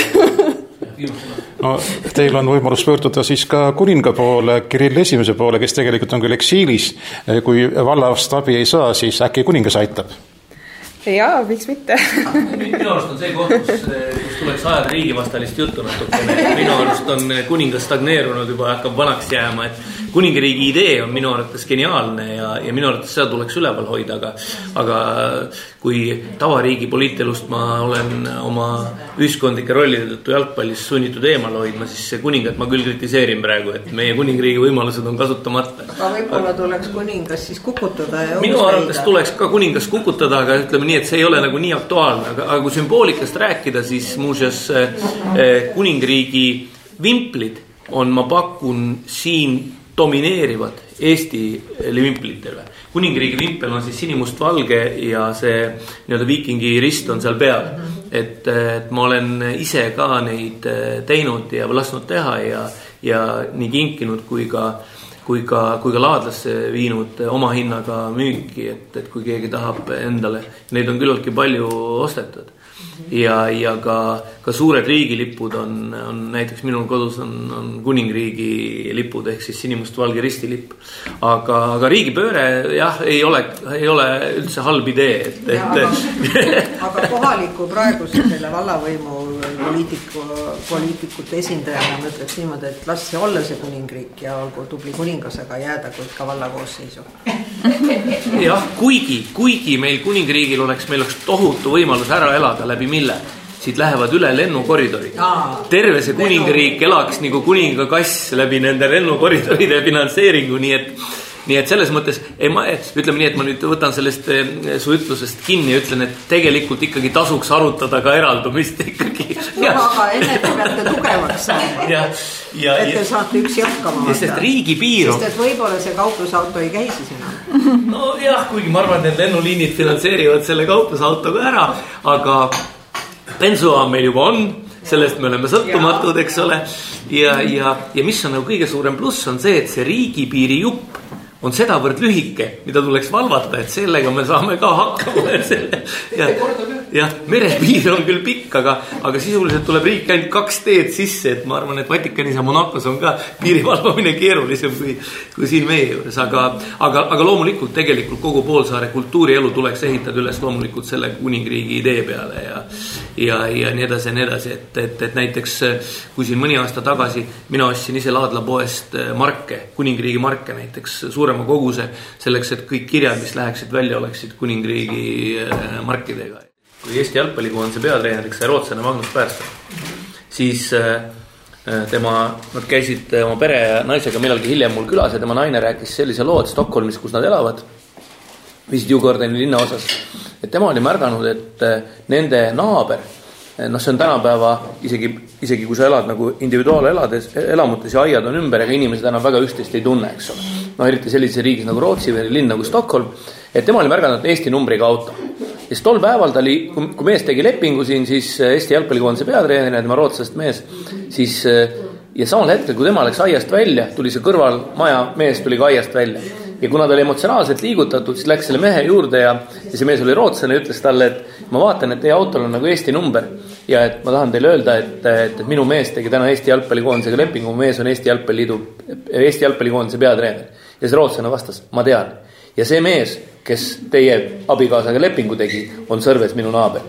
Teil on võimalus pöörduda siis ka kuninga poole, Kirill I poole, kes tegelikult on küll eksiilis. Kui vallast abi ei saa, siis äkki kuningas aitab? Jaa, miks mitte? Minu arust on see koht, kus tuleks ajada riigivastalist juttu natukene. Minu arust on kuningas stagneerunud juba, hakkab vanaks jääma, kuningriigi idee on minu arvates geniaalne ja minu arvates seda tuleks üleval hoida, aga kui tavariigi poliitelust ma olen oma ühiskondlike rollide tõttu jalgpallis sunnitud eemal hoidma, siis see kuningat ma küll kritiseerin praegu, et meie kuningriigi võimalused on kasutamata. Aga võib-olla tuleks kuningas siis kukutada ja minu arvates tuleks ka kuningas kukutada, aga ütleme nii, et see ei ole nagu nii aktuaalne, aga kui sümboolikast rääkida, siis muuseas kuningriigi vimplid on, ma pakun, siin domineerivad Eesti vimplitele. Kuningriigi vimpel on siis sinimustvalge ja see nii-öelda viikingi rist on seal peal. Et ma olen ise ka neid teinud ja lasknud teha ja nii kinkinud kui ka laadlasse viinud oma hinnaga müüki, et kui keegi tahab endale, neid on küllaltki palju ostetud. Ja ka suured riigilipud on näiteks minul kodus on kuningriigi lipud ehk siis sinimustvalge ristilipp. Aga riigipööre jah, ei ole üldse halb idee. Aga kohaliku praeguse selle vallavõimu poliitikute esindajana ma ütleks niimoodi, et las see olla see kuningriik ja olgu tubli kuningasega jääda kui ka vallavoosseisu. Jah, kuigi meil kuningriigil oleks tohutu võimalus ära elada, läbi mille siit lähevad üle lennukoridori. Terve see kuningriik elaks nagu kuningakass läbi nende lennukoridoride finantseeringu, nii et selles mõttes, ütleme nii, et ma nüüd võtan sellest su ütlusest kinni ja ütlen, et tegelikult ikkagi tasuks arutada ka eraldumist ikkagi. Aga enne te peate tugevaks saama. Et te saate üksi hakkama. Sest et võib-olla see kauplusauto ei käi siis enam. No jah, kuigi ma arvan, et lennuliinid finantseerivad selle kauplusautoga ära, aga pensua meil juba on, sellest me oleme sõltumatud, eks ole. Ja mis on nagu kõige suurem pluss on see, et see riigipiiri jupp on sedavõrd lühike, mida tuleks valvata, et sellega me saame ka hakkama. Ja merepiir on küll pikk, aga sisuliselt tuleb riik ainult 2 teed sisse, et ma arvan, et Vatikanis ja Monacos on ka piiri valvamine keerulisem kui siin meie juures, aga loomulikult tegelikult kogu poolsaare kultuurielu tuleks ehitada üles loomulikult selle kuningriigi idee peale ja nii edasi, et näiteks kui siin mõni aasta tagasi mina ostsin ise laadlapoest marke, kuningriigi marke näiteks suurema koguse selleks, et kõik kirjad, mis läheksid välja, oleksid kuningriigi markidega. Kui Eesti jalgpallikoondise peatreeneriks sai rootslane Magnus Persson, siis nad käisid oma pere ja naisega millalgi hiljem mul külas ja tema naine rääkis sellise loo, et Stockholmis, kus nad elavad, viisid Djurgårdeni linnaosas, et tema oli märganud, et nende naaber, see on tänapäeva isegi kui sa elad nagu individuaalelamutes ja aiad on ümber, aga inimesed enam väga üksteist ei tunne, eks ole. Eriti sellises riigis nagu Rootsi või linn nagu Stockholm, et tema oli märganud Eesti numbriga auto. Ja siis tol päeval ta oli, kui mees tegi lepingu siin, siis Eesti jalgpallikoondise peatreener ja tema rootslasest mees, siis ja samal hetkel, kui tema läks aiast välja, tuli see kõrvalmaja mees tuli ka aiast välja. Ja kuna ta oli emotsionaalselt liigutatud, siis läks selle mehe juurde ja see mees oli rootslane ja ütles talle, et ma vaatan, et teie autol on nagu Eesti number ja et ma tahan teile öelda, et minu mees tegi täna Eesti jalgpallikoondisega lepingu, mu mees on Eesti jalgpallikoondise peatreener. Ja see rootslane vastas, ma tean. Ja see mees, kes teie abikaasaga lepingu tegi, on Sõrves minu naaber.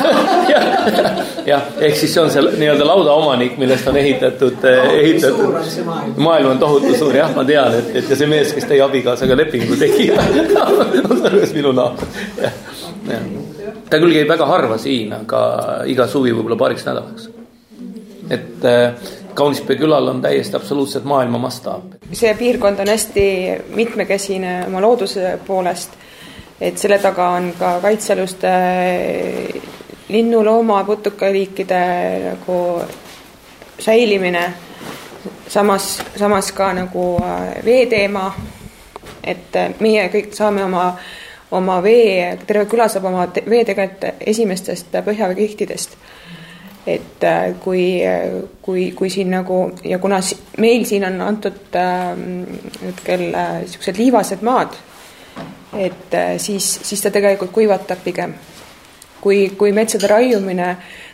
Ehk siis see on see nii-öelda lauda omanik, millest on ehitatud maailm on tohutu suur, jah, ma tean, et ja see mees, kes teie abikaasaga lepingu tegi, on Sõrves minu naaber. Ta küll käib väga harva siin, aga iga suvi võib-olla paariks nädalaks. Et Kaunispea külal on täiesti absoluutselt maailma mastaab. See piirkond on hästi mitmekesine oma looduse poolest, et selle taga on ka kaitsealuste linnu, looma, putukaliikide nagu säilimine, samas ka nagu veeteema, et meie kõik saame oma vee, terve küla saab oma vee tegelikult esimestest põhjaveekihtidest. Et kui siin nagu, ja kuna meil siin on antud hetkel sellised liivased maad, et siis ta tegelikult kuivatab pigem. Kui metsade raiumine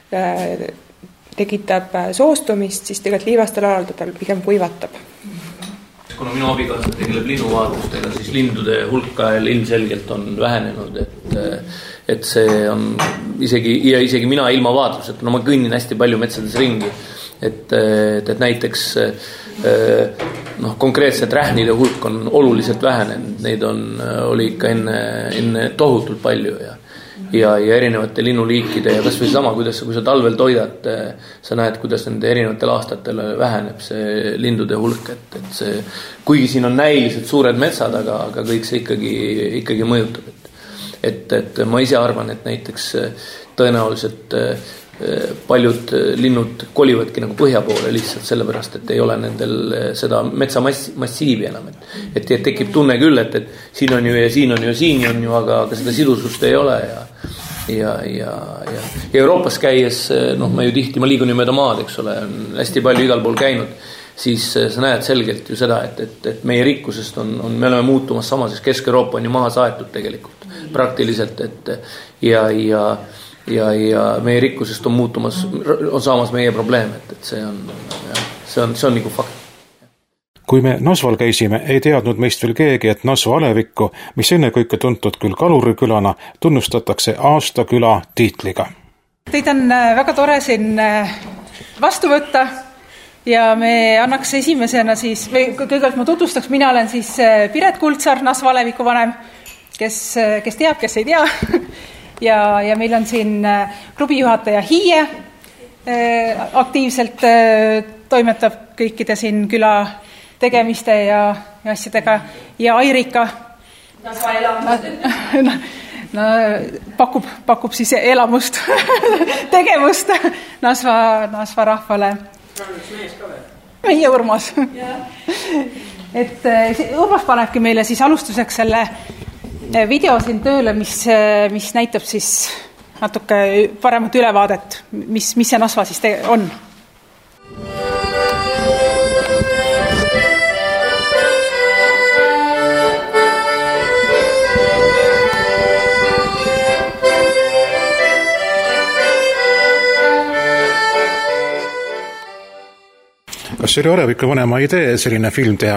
tekitab soostumist, siis tegelikult liivastel aladel pigem kuivatab. Kuna minu abikaasa tegeleb linnuvaatustega, siis lindude hulka ilmselgelt on vähenenud, et see on isegi mina ilma vaatluseta, no ma kõnnin hästi palju metsades ringi, et näiteks konkreetselt rähnide hulk on oluliselt vähenenud, neid oli ikka enne tohutult palju ja erinevate linnuliikide ja kas või sama, kuidas kui sa talvel toidad, sa näed, kuidas nende erinevatel aastatel väheneb see lindude hulk, et see, kuigi siin on näiliselt suured metsad, aga kõik see ikkagi mõjutab, et ma ise arvan, et näiteks tõenäoliselt paljud linnud kolivadki nagu põhja poole lihtsalt sellepärast, et ei ole nendel seda metsamassiivi enam, et tekib tunne küll, et siin on ju ja siin on ju, siin on ju, aga seda sidusust ei ole ja Euroopas käies, ma liigun ju mööda maad, eks ole, on hästi palju igal pool käinud, siis sa näed selgelt ju seda, et meie rikkusest me oleme muutumas sama, sest Kesk-Euroopa on ju maha saetud tegelikult praktiliselt, ja meie rikkusest on saamas meie probleem, et see on nagu fakt. Kui me Nasval käisime, ei teadnud meist veel keegi, et Nasva alevikku, mis ennekõike tuntud küll kalurikülana, tunnustatakse aastaküla tiitliga. Teid on väga tore siin vastu võtta ja me annaks esimesena siis, või kõigepealt ma tutvustaks, mina olen siis Piret Kuldsaar, Nasva aleviku vanem, kes teab, kes ei tea. Ja meil on siin klubijuhataja Hiie, aktiivselt toimetab kõikide siin küla tegemiste ja asjadega ja Airika pakub siis elamust, tegevust Nasva rahvale. Meie Urmas. Et Urmas panebki meile siis alustuseks selle video siin tööle, mis näitab siis natuke paremat ülevaadet, mis see Nasva siis on. Kas see oli aleviku vanema idee selline film teha?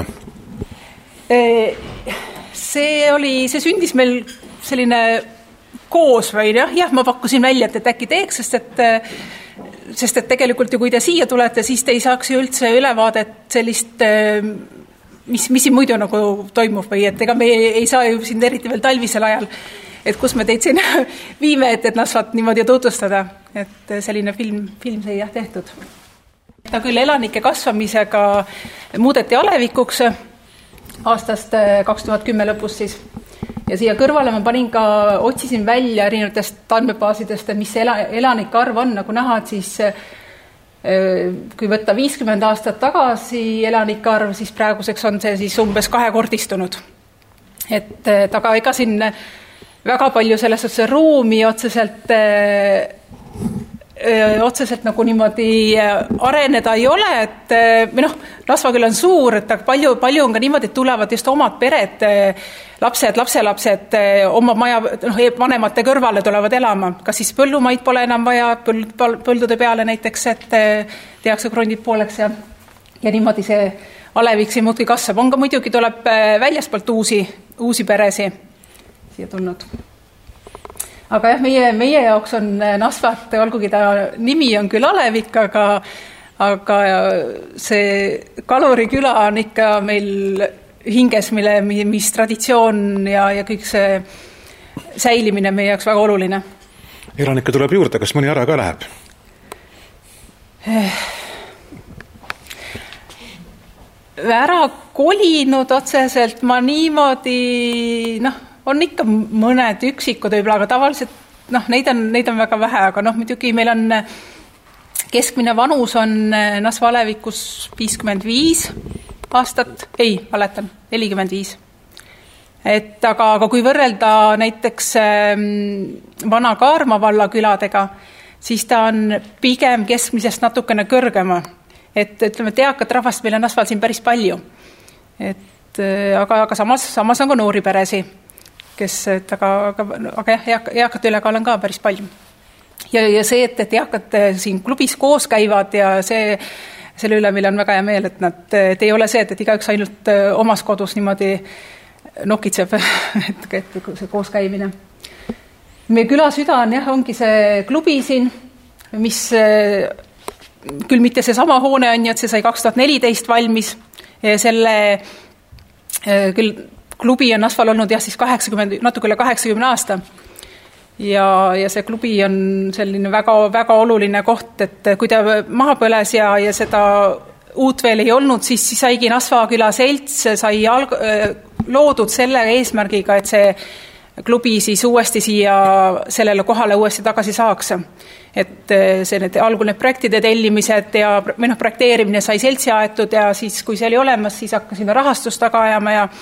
See sündis meil selline koos või jah, ma pakkusin välja, et äkki teeks, sest et tegelikult ju kui te siia tulete, siis te ei saaks ju üldse ülevaadet sellist, mis siin muidu nagu toimub või et ega me ei saa ju siin eriti veel talvisel ajal, et kus me teid siin viime, et Nasvat niimoodi tutvustada, et selline film sai jah tehtud. Ta küll elanike kasvamisega muudeti alevikuks aastast 2010 lõpus siis. Ja siia kõrvale ma otsisin välja erinevatest andmebaasidest, et mis see elanike arv on, nagu näha, et siis kui võtta 50 aastat tagasi elanike arv, siis praeguseks on see siis umbes 2-kordistunud. Et aga ega siin väga palju selles otsas ruumi otseselt nagu niimoodi areneda ei ole, et Nasva küll on suur, et palju on ka niimoodi, et tulevad just omad pered, lapsed, lapselapsed oma maja vanemate kõrvale tulevad elama, kas siis põllumaid pole enam vaja, põldude peale näiteks, et tehakse krondid pooleks ja niimoodi see alevik siin muudki kasvab. On ka muidugi tuleb väljaspoolt uusi peresi siia tulnud. Aga jah, meie jaoks on Nasvat, olgugi ta nimi on küll alevik, aga see kaluriküla on ikka meil hinges, mis traditsioon ja kõik see säilimine meie jaoks väga oluline. Elanikke tuleb juurde, kas mõni ära ka läheb? Ära kolinud otseselt ma niimoodi, on ikka mõned üksikud võib-olla, aga tavaliselt neid on väga vähe, aga muidugi meil on keskmine vanus on Nasva alevikus 55 aastat, 45. Et aga kui võrrelda näiteks Vana Kaarma valla küladega, siis ta on pigem keskmisest natukene kõrgema. Et ütleme, eakat rahvast meil on Nasval siin päris palju. Aga samas on ka noori peresi. Aga eakate ülekaal on ka päris palju. Ja see, et eakad siin klubis koos käivad ja selle üle meil on väga hea meel, et nad ei ole see, et igaüks ainult omas kodus niimoodi nokitseb, et see koos käimine. Meie küla süda ongi see klubi siin, mis küll mitte see sama hoone on, et see sai 2014 valmis, ja selle küll klubi on Nasval olnud siis 80, natuke üle 80 aasta. Ja see klubi on selline väga, väga oluline koht, et kui ta maha põles ja seda uut veel ei olnud, siis saigi Nasva küla selts, sai loodud selle eesmärgiga, et see klubi siis uuesti siia sellele kohale uuesti tagasi saaks. Et see algul need projektide tellimised ja projekteerimine sai seltsi aetud ja siis, kui see oli olemas, siis hakkasime rahastust taga ajama ja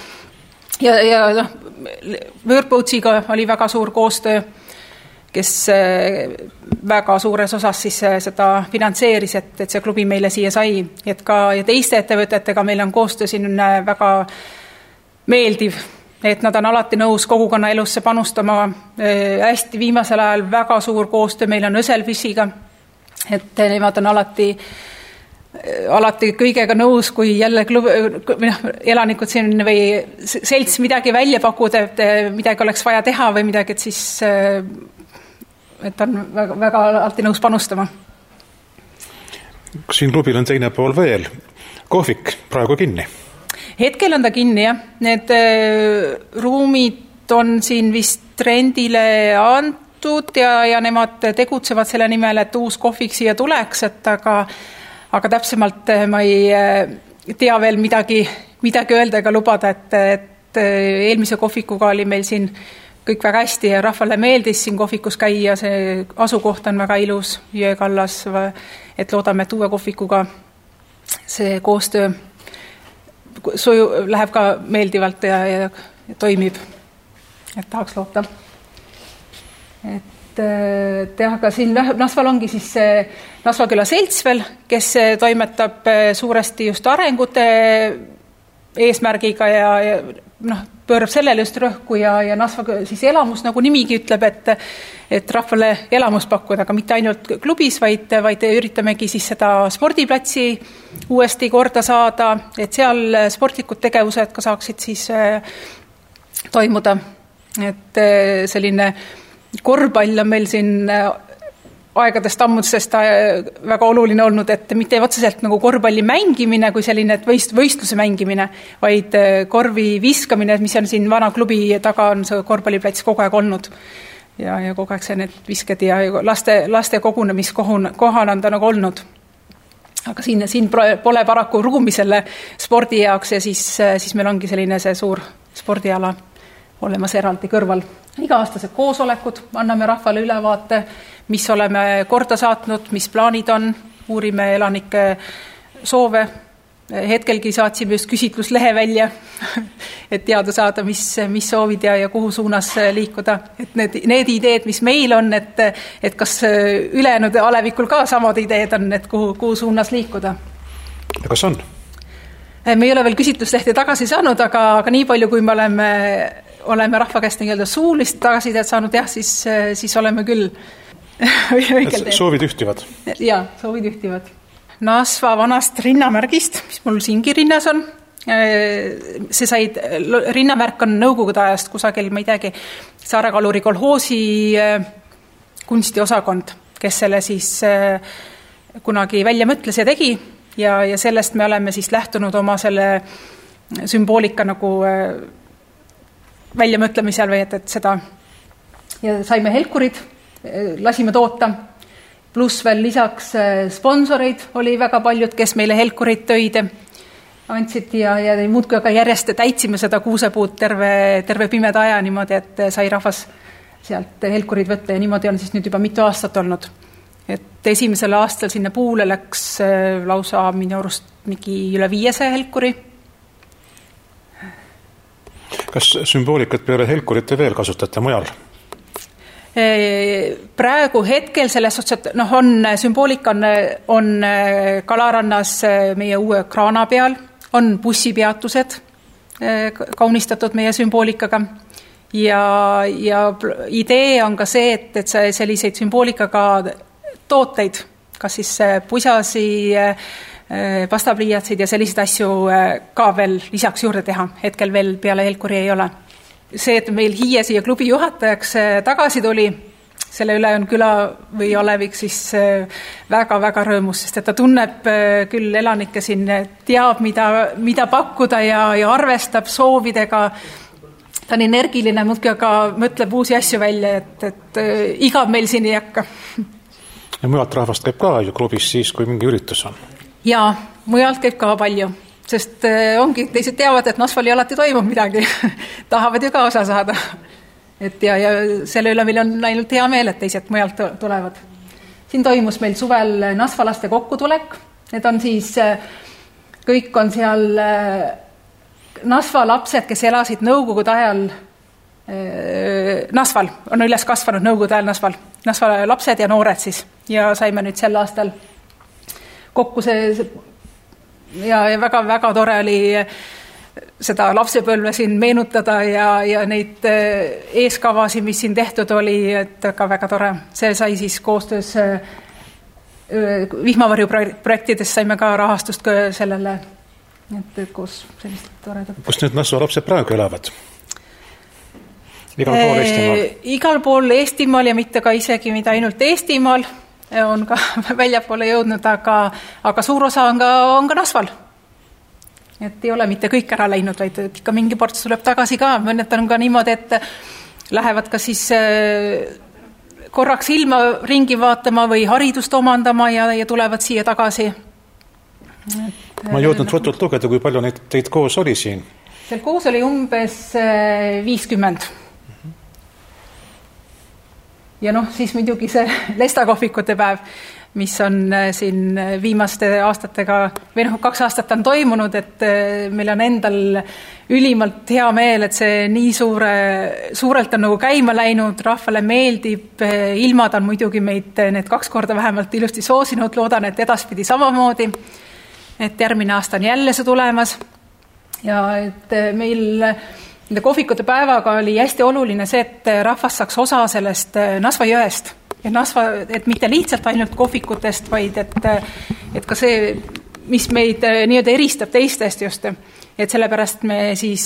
Võõrpõutsiga oli väga suur koostöö, kes väga suures osas siis seda finantseeris, et see klubi meile siia sai. Et ka ja teiste ettevõtetega meil on koostöö siin väga meeldiv, et nad on alati nõus kogukonna elusse panustama. Hästi viimasel ajal väga suur koostöö meil on Öselfissiga, et nemad on alati kõigega nõus, kui jälle elanikud siin või selts midagi välja pakuda, et midagi oleks vaja teha või midagi, et siis et on väga, väga alati nõus panustama. Siin klubil on teine pool veel. Kohvik praegu kinni. Hetkel on ta kinni, jah. Need ruumid on siin vist rendile antud ja nemad tegutsevad selle nimel, et uus kohvik siia tuleks, et aga täpsemalt ma ei tea veel midagi öelda ega lubada, et eelmise kohvikuga oli meil siin kõik väga hästi ja rahvale meeldis siin kohvikus käia, see asukoht on väga ilus, Jõekallas, et loodame, et uue kohvikuga see koostöö läheb ka meeldivalt ja toimib, et tahaks loota. Aga siin Nasval ongi siis Nasva küla selts veel, kes toimetab suuresti just arengute eesmärgiga ja pöörab sellele just rõhku ja Nasva siis elamus, nagu nimigi ütleb, et rahvale elamus pakkuda, aga mitte ainult klubis, vaid üritamegi siis seda spordiplatsi uuesti korda saada, et seal sportlikud tegevused ka saaksid siis toimuda. Et selline korvpall on meil siin aegadest ammudest väga oluline olnud, et mitte otseselt nagu korvpalli mängimine kui selline võistluse mängimine, vaid korvi viskamine, mis on siin vana klubi taga on see korvpalliplats kogu aeg olnud. Ja kogu aeg see need visked ja laste kogunemiskohana on ta nagu olnud. Aga siin pole paraku ruumi selle spordi jaoks ja siis meil ongi selline see suur spordiala olemas eraldi kõrval. Iga-aastased koosolekud, anname rahvale ülevaate, mis oleme korda saatnud, mis plaanid on, uurime elanike soove. Hetkelgi saatsime just küsitluslehe välja, et teada saada, mis soovid ja kuhu suunas liikuda. Et need ideed, mis meil on, et kas ülejäänud alevikul ka samad ideed on, et kuhu suunas liikuda. Ja kas on? Me ei ole veel küsitluslehti tagasi saanud, aga nii palju, kui me oleme rahva käest suulist tagasisidet saanud, jah, siis oleme küll õigel teel. Soovid ühtivad? Jaa, soovid ühtivad. Nasva vanast rinnamärgist, mis mul siingi rinnas on, rinnamärk on nõukogude ajast kusagil, ma ei teagi, Saare Kaluri kolhoosi kunstiosakond, kes selle siis kunagi välja mõtles ja tegi ja sellest me oleme siis lähtunud oma selle sümboolika nagu väljamõtlemisel või et seda ja saime helkurid, lasime toota, pluss veel lisaks sponsoreid oli väga paljud, kes meile helkurid tõid, andsid ja muudkui aga järjest täitsime seda kuusepuud terve pimeda aja niimoodi, et sai rahvas sealt helkurid võtta ja niimoodi on siis nüüd juba mitu aastat olnud. Et esimesel aastal sinna puule läks lausa minu arust üle 500 helkuri. Kas sümboolikat peale helkurite veel kasutate mujal? Praegu hetkel selles otsad, on sümboolika on Kalarannas meie uue kraana peal, on bussipeatused kaunistatud meie sümboolikaga ja idee on ka see, et selliseid sümboolikaga tooteid, kas siis pusasi, pastapliiatsid ja selliseid asju ka veel lisaks juurde teha. Hetkel veel peale helkuri ei ole. See, et meil Hiie siia klubi juhatajaks tagasi tuli, selle üle on küla või olevik siis väga-väga rõõmus, sest et ta tunneb küll elanikke siin, teab, mida pakkuda ja arvestab soovidega. Ta on energiline, muudki aga mõtleb uusi asju välja, et igav meil siin ei hakka. Ja mujalt rahvast käib ka ju klubis siis, kui mingi üritus on? Jaa, mujalt käib ka palju, sest ongi, teised teavad, et Nasvali alati toimub midagi. Tahavad ju ka osa saada. Et ja selle üle meil on ainult hea meel, et teised mujalt tulevad. Siin toimus meil suvel nasvalaste kokkutulek. Need on siis, kõik on seal Nasva lapsed, kes elasid nõukogude ajal Nasval, on üles kasvanud nõukogude ajal Nasva lapsed ja noored siis. Ja saime nüüd sel aastal kokku see ja väga-väga tore oli seda lapsepõlve siin meenutada ja neid eeskavasi, mis siin tehtud oli, et väga tore. See sai siis koostöös vihmavarju projektides saime ka rahastust sellele, et koos sellist toredat. Kus nüüd Nasva lapsed praegu elavad? Igal pool Eestimaal? Igal pool Eestimaal ja mitte ka isegi mida ainult Eestimaal on ka väljapoole jõudnud, aga suur osa on ka Nasval. Et ei ole mitte kõik ära läinud, vaid ikka mingi ports tuleb tagasi ka. Mõned on ka niimoodi, et lähevad ka siis korraks ilma ringi vaatama või haridust omandama ja tulevad siia tagasi. Ma ei jõudnud fotot lugeda, kui palju teid koos oli siin? Seal koos oli umbes 50. Ja siis muidugi see lestakohvikute päev, mis on siin viimaste aastatega, või 2 aastat on toimunud, et meil on endal ülimalt hea meel, et see nii suurelt on nagu käima läinud, rahvale meeldib, ilmad on muidugi meid need 2 korda vähemalt ilusti soosinud, loodan, et edaspidi samamoodi, et järgmine aasta on jälle see tulemas ja et meil nende kohvikute päevaga oli hästi oluline see, et rahvas saaks osa sellest Nasva jõest. Ja Nasva, et mitte lihtsalt ainult kohvikutest, vaid et ka see, mis meid nii-öelda eristab teistest just. Et sellepärast me siis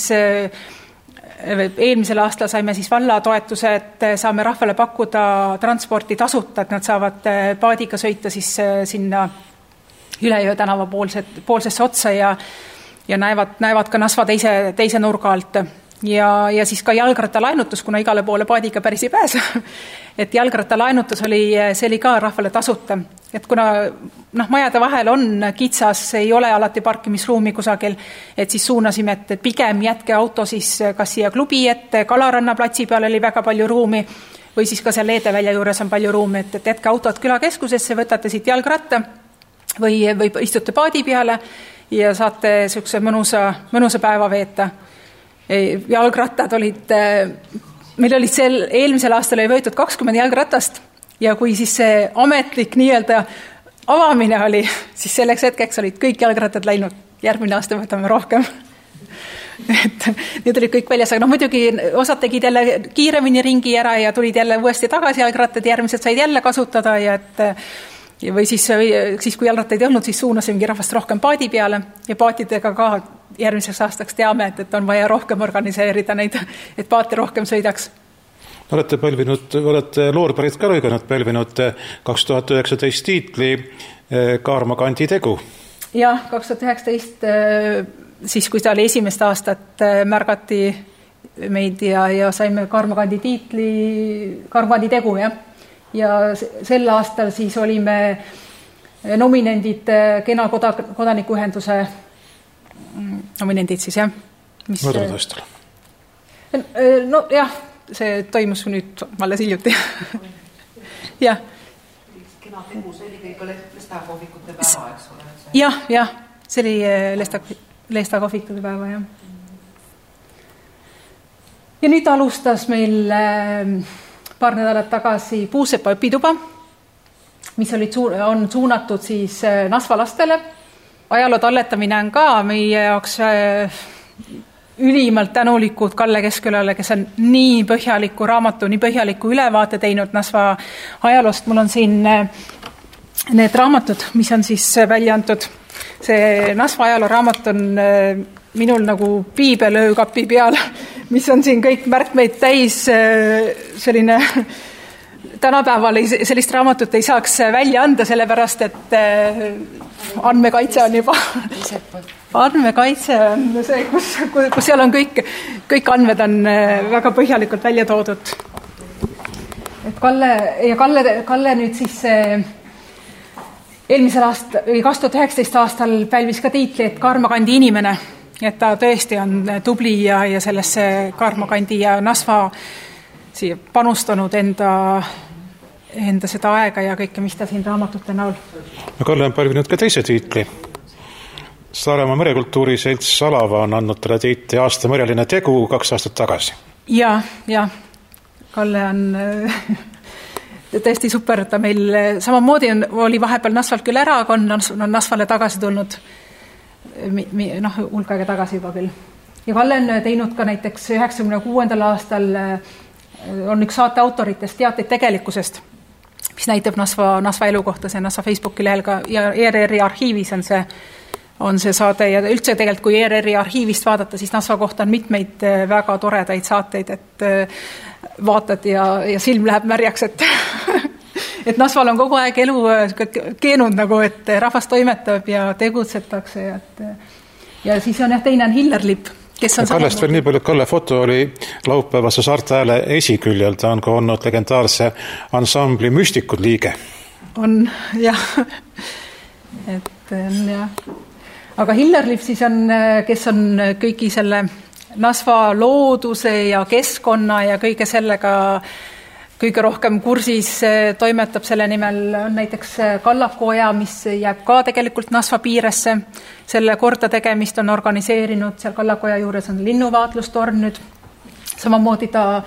eelmisel aastal saime siis valla toetuse, et saame rahvale pakkuda transporti tasuta, et nad saavad paadiga sõita siis sinna Ülejõe tänava poolsesse otsa ja näevad ka Nasva teise nurga alt. Ja siis ka jalgrattalaenutus, kuna igale poole paadiga päris ei pääse. Et jalgrattalaenutus see oli ka rahvale tasuta. Et kuna majade vahel on kitsas, ei ole alati parkimisruumi kusagil, et siis suunasime, et pigem jätke auto siis kas siia klubi ette, Kalaranna platsi peal oli väga palju ruumi, või siis ka seal Eedevälja juures on palju ruumi, et jätke autot külakeskusesse, võtate siit jalgratta või istute paadi peale ja saate sellise mõnusa päeva veeta. Jalgrattad meil olid eelmisel aastal oli võetud 20 jalgratast ja kui siis see ametlik nii-öelda avamine oli, siis selleks hetkeks olid kõik jalgrattad läinud. Järgmine aasta võtame rohkem. Et need olid kõik väljas, aga muidugi osad tegid jälle kiiremini ringi ära ja tulid jälle uuesti tagasi jalgrattad, järgmised said jälle kasutada või siis kui jalgrattaid ei olnud, siis suunasimegi rahvast rohkem paadi peale ja paatidega ka järgmiseks aastaks teame, et on vaja rohkem organiseerida neid, et paate rohkem sõidaks. Olete loorberit ka pälvinud 2019 tiitli Kaarma kandi tegu. Jah, 2019, siis kui ta oli esimest aastat, märgati meid ja saime Kaarma kandi tiitli, Kaarma kandi tegu, jah. Ja sel aastal siis olime nominendid Kena kodanikuühenduse nominendid siis, jah. Möödunud aastal? No jah, see toimus nüüd alles hiljuti. Jah. Kena tegu, see oli kõik lestakohvikute päeva, eks ole? Jah, see oli lestakohvikute päeva, jah. Ja nüüd alustas meil paar nädalat tagasi Puusepa õpituba, mis on suunatud siis Nasva lastele. Ajaloo talletamine on ka meie jaoks ülimalt tänulikud Kalle Keskkülale, kes on nii põhjaliku raamatu, nii põhjaliku ülevaate teinud Nasva ajaloost. Mul on siin need raamatud, mis on siis välja antud. See Nasva ajaloo raamat on minul nagu piibelöökapi peal, mis on siin kõik märkmeid täis selline tänapäeval sellist raamatut ei saaks välja anda, sellepärast et andmekaitse on juba andmekaitse on see, kus seal on kõik andmed on väga põhjalikult välja toodud. Et Kalle nüüd siis eelmisel aastal või 2019 aastal pälvis ka tiitli, et Kaarmakandi inimene, et ta tõesti on tubli ja sellesse Kaarmakandi ja Nasva siia panustanud enda seda aega ja kõike, mis ta siin raamatute näol. No Kalle on pälvinud ka teise tiitli. Saaremaa merekultuuri selts Salava on andnud talle tiitli aasta mereline tegu 2 aastat tagasi. Ja. Kalle on tõesti super, ta meil samamoodi oli vahepeal Nasvalt küll ära, aga on Nasvale tagasi tulnud hulk aega tagasi juba küll. Ja Kalle on teinud ka näiteks 96. aastal on üks saate autoritest Teateid tegelikkusest, mis näitab Nasva elu kohta, see Nasva Facebooki lehel ka ja ERR-i arhiivis on see saade ja üldse tegelikult, kui ERR-i arhiivist vaadata, siis Nasva kohta on mitmeid väga toredaid saateid, et vaatad ja silm läheb märjaks, et Nasval on kogu aeg elu keenud nagu, et rahvas toimetab ja tegutsetakse ja siis on teine on Hillerlipp, kes on Kallest veel nii palju, et Kalle foto oli laupäevase Saarte Hääle esiküljel, ta on ka olnud legendaarse ansambli Müstikud liige. On, jah. Et jah. Aga Hillerlipp siis on, kes on kõigi selle Nasva looduse ja keskkonna ja kõige sellega kõige rohkem kursis toimetab selle nimel on näiteks Kallakuoja, mis jääb ka tegelikult Nasva piiresse. Selle korda tegemist on organiseerinud, seal Kallakuoja juures on linnuvaatlustorn nüüd. Samamoodi ta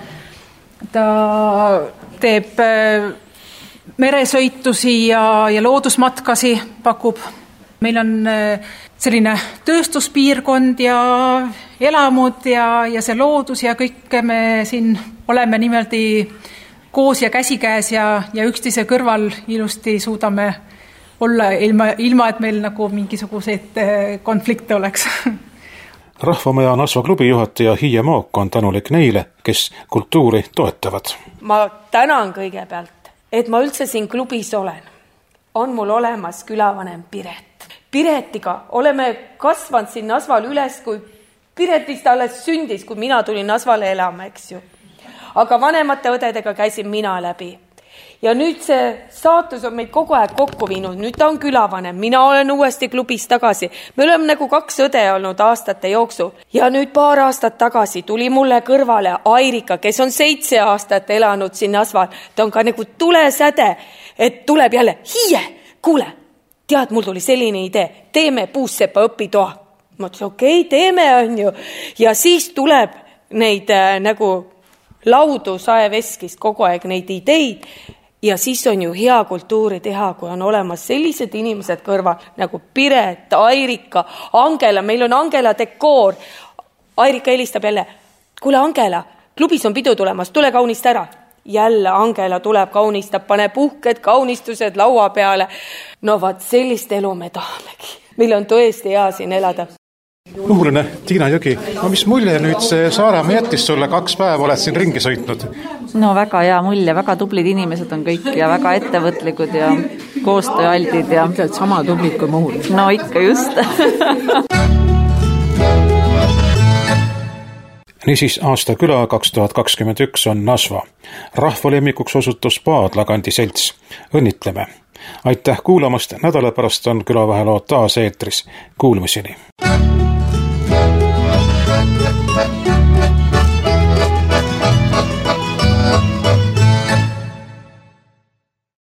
teeb meresõitusi ja loodusmatkasi pakub. Meil on selline tööstuspiirkond ja elamud ja see loodus ja kõik me siin oleme nimeldi koos ja käsikäes ja üksteise kõrval ilusti suudame olla ilma et meil nagu mingisuguseid konflikte oleks. Rahvamaja Nasva klubi juhataja Hiie Mook on tänulik neile, kes kultuuri toetavad. Ma tänan kõigepealt, et ma üldse siin klubis olen. On mul olemas külavanem Piret. Piretiga oleme kasvanud siin Nasval üles, kui Piretist alles sündis, kui mina tulin Nasvale elama, eks ju. Aga vanemate õdedega käisin mina läbi. Ja nüüd see saatus on meid kogu aeg kokku viinud. Nüüd ta on külavanem. Mina olen uuesti klubis tagasi. Me oleme nagu 2 õde olnud aastate jooksu. Ja nüüd paar aastat tagasi tuli mulle kõrvale Airika, kes on 7 aastat elanud siin Nasval. Ta on ka nagu tulesäde, et tuleb jälle Hiie, kuule, tead, mul tuli selline idee, teeme puussepa õpitoa. Ma ütlesin, okei, teeme on ju. Ja siis tuleb neid nagu laudu saeveskist kogu aeg neid ideid ja siis on ju hea kultuuri teha, kui on olemas sellised inimesed kõrval nagu Piret, Airika, Angela, meil on Angela dekoor. Airika helistab jälle, kuule Angela, klubis on pidu tulemas, tule kaunista ära. Jälle Angela tuleb, kaunistab, paneb uhked kaunistused laua peale. No vaat sellist elu me tahamegi. Meil on tõesti hea siin elada. Nuhuline Tiina Jõgi, mis mulje nüüd see Saaremaa jättis sulle 2 päeva, oled siin ringi sõitnud? No väga hea mulje, väga tublid inimesed on kõik ja väga ettevõtlikud ja koostööaldid ja sama tublid kui Muhul. No ikka just. Niisiis aasta küla 2021 on Nasva. Rahvalemmikuks osutus Paadlakandi selts. Õnnitleme. Aitäh kuulamast, nädala pärast on külavahelood taas eetris. Kuulmiseni.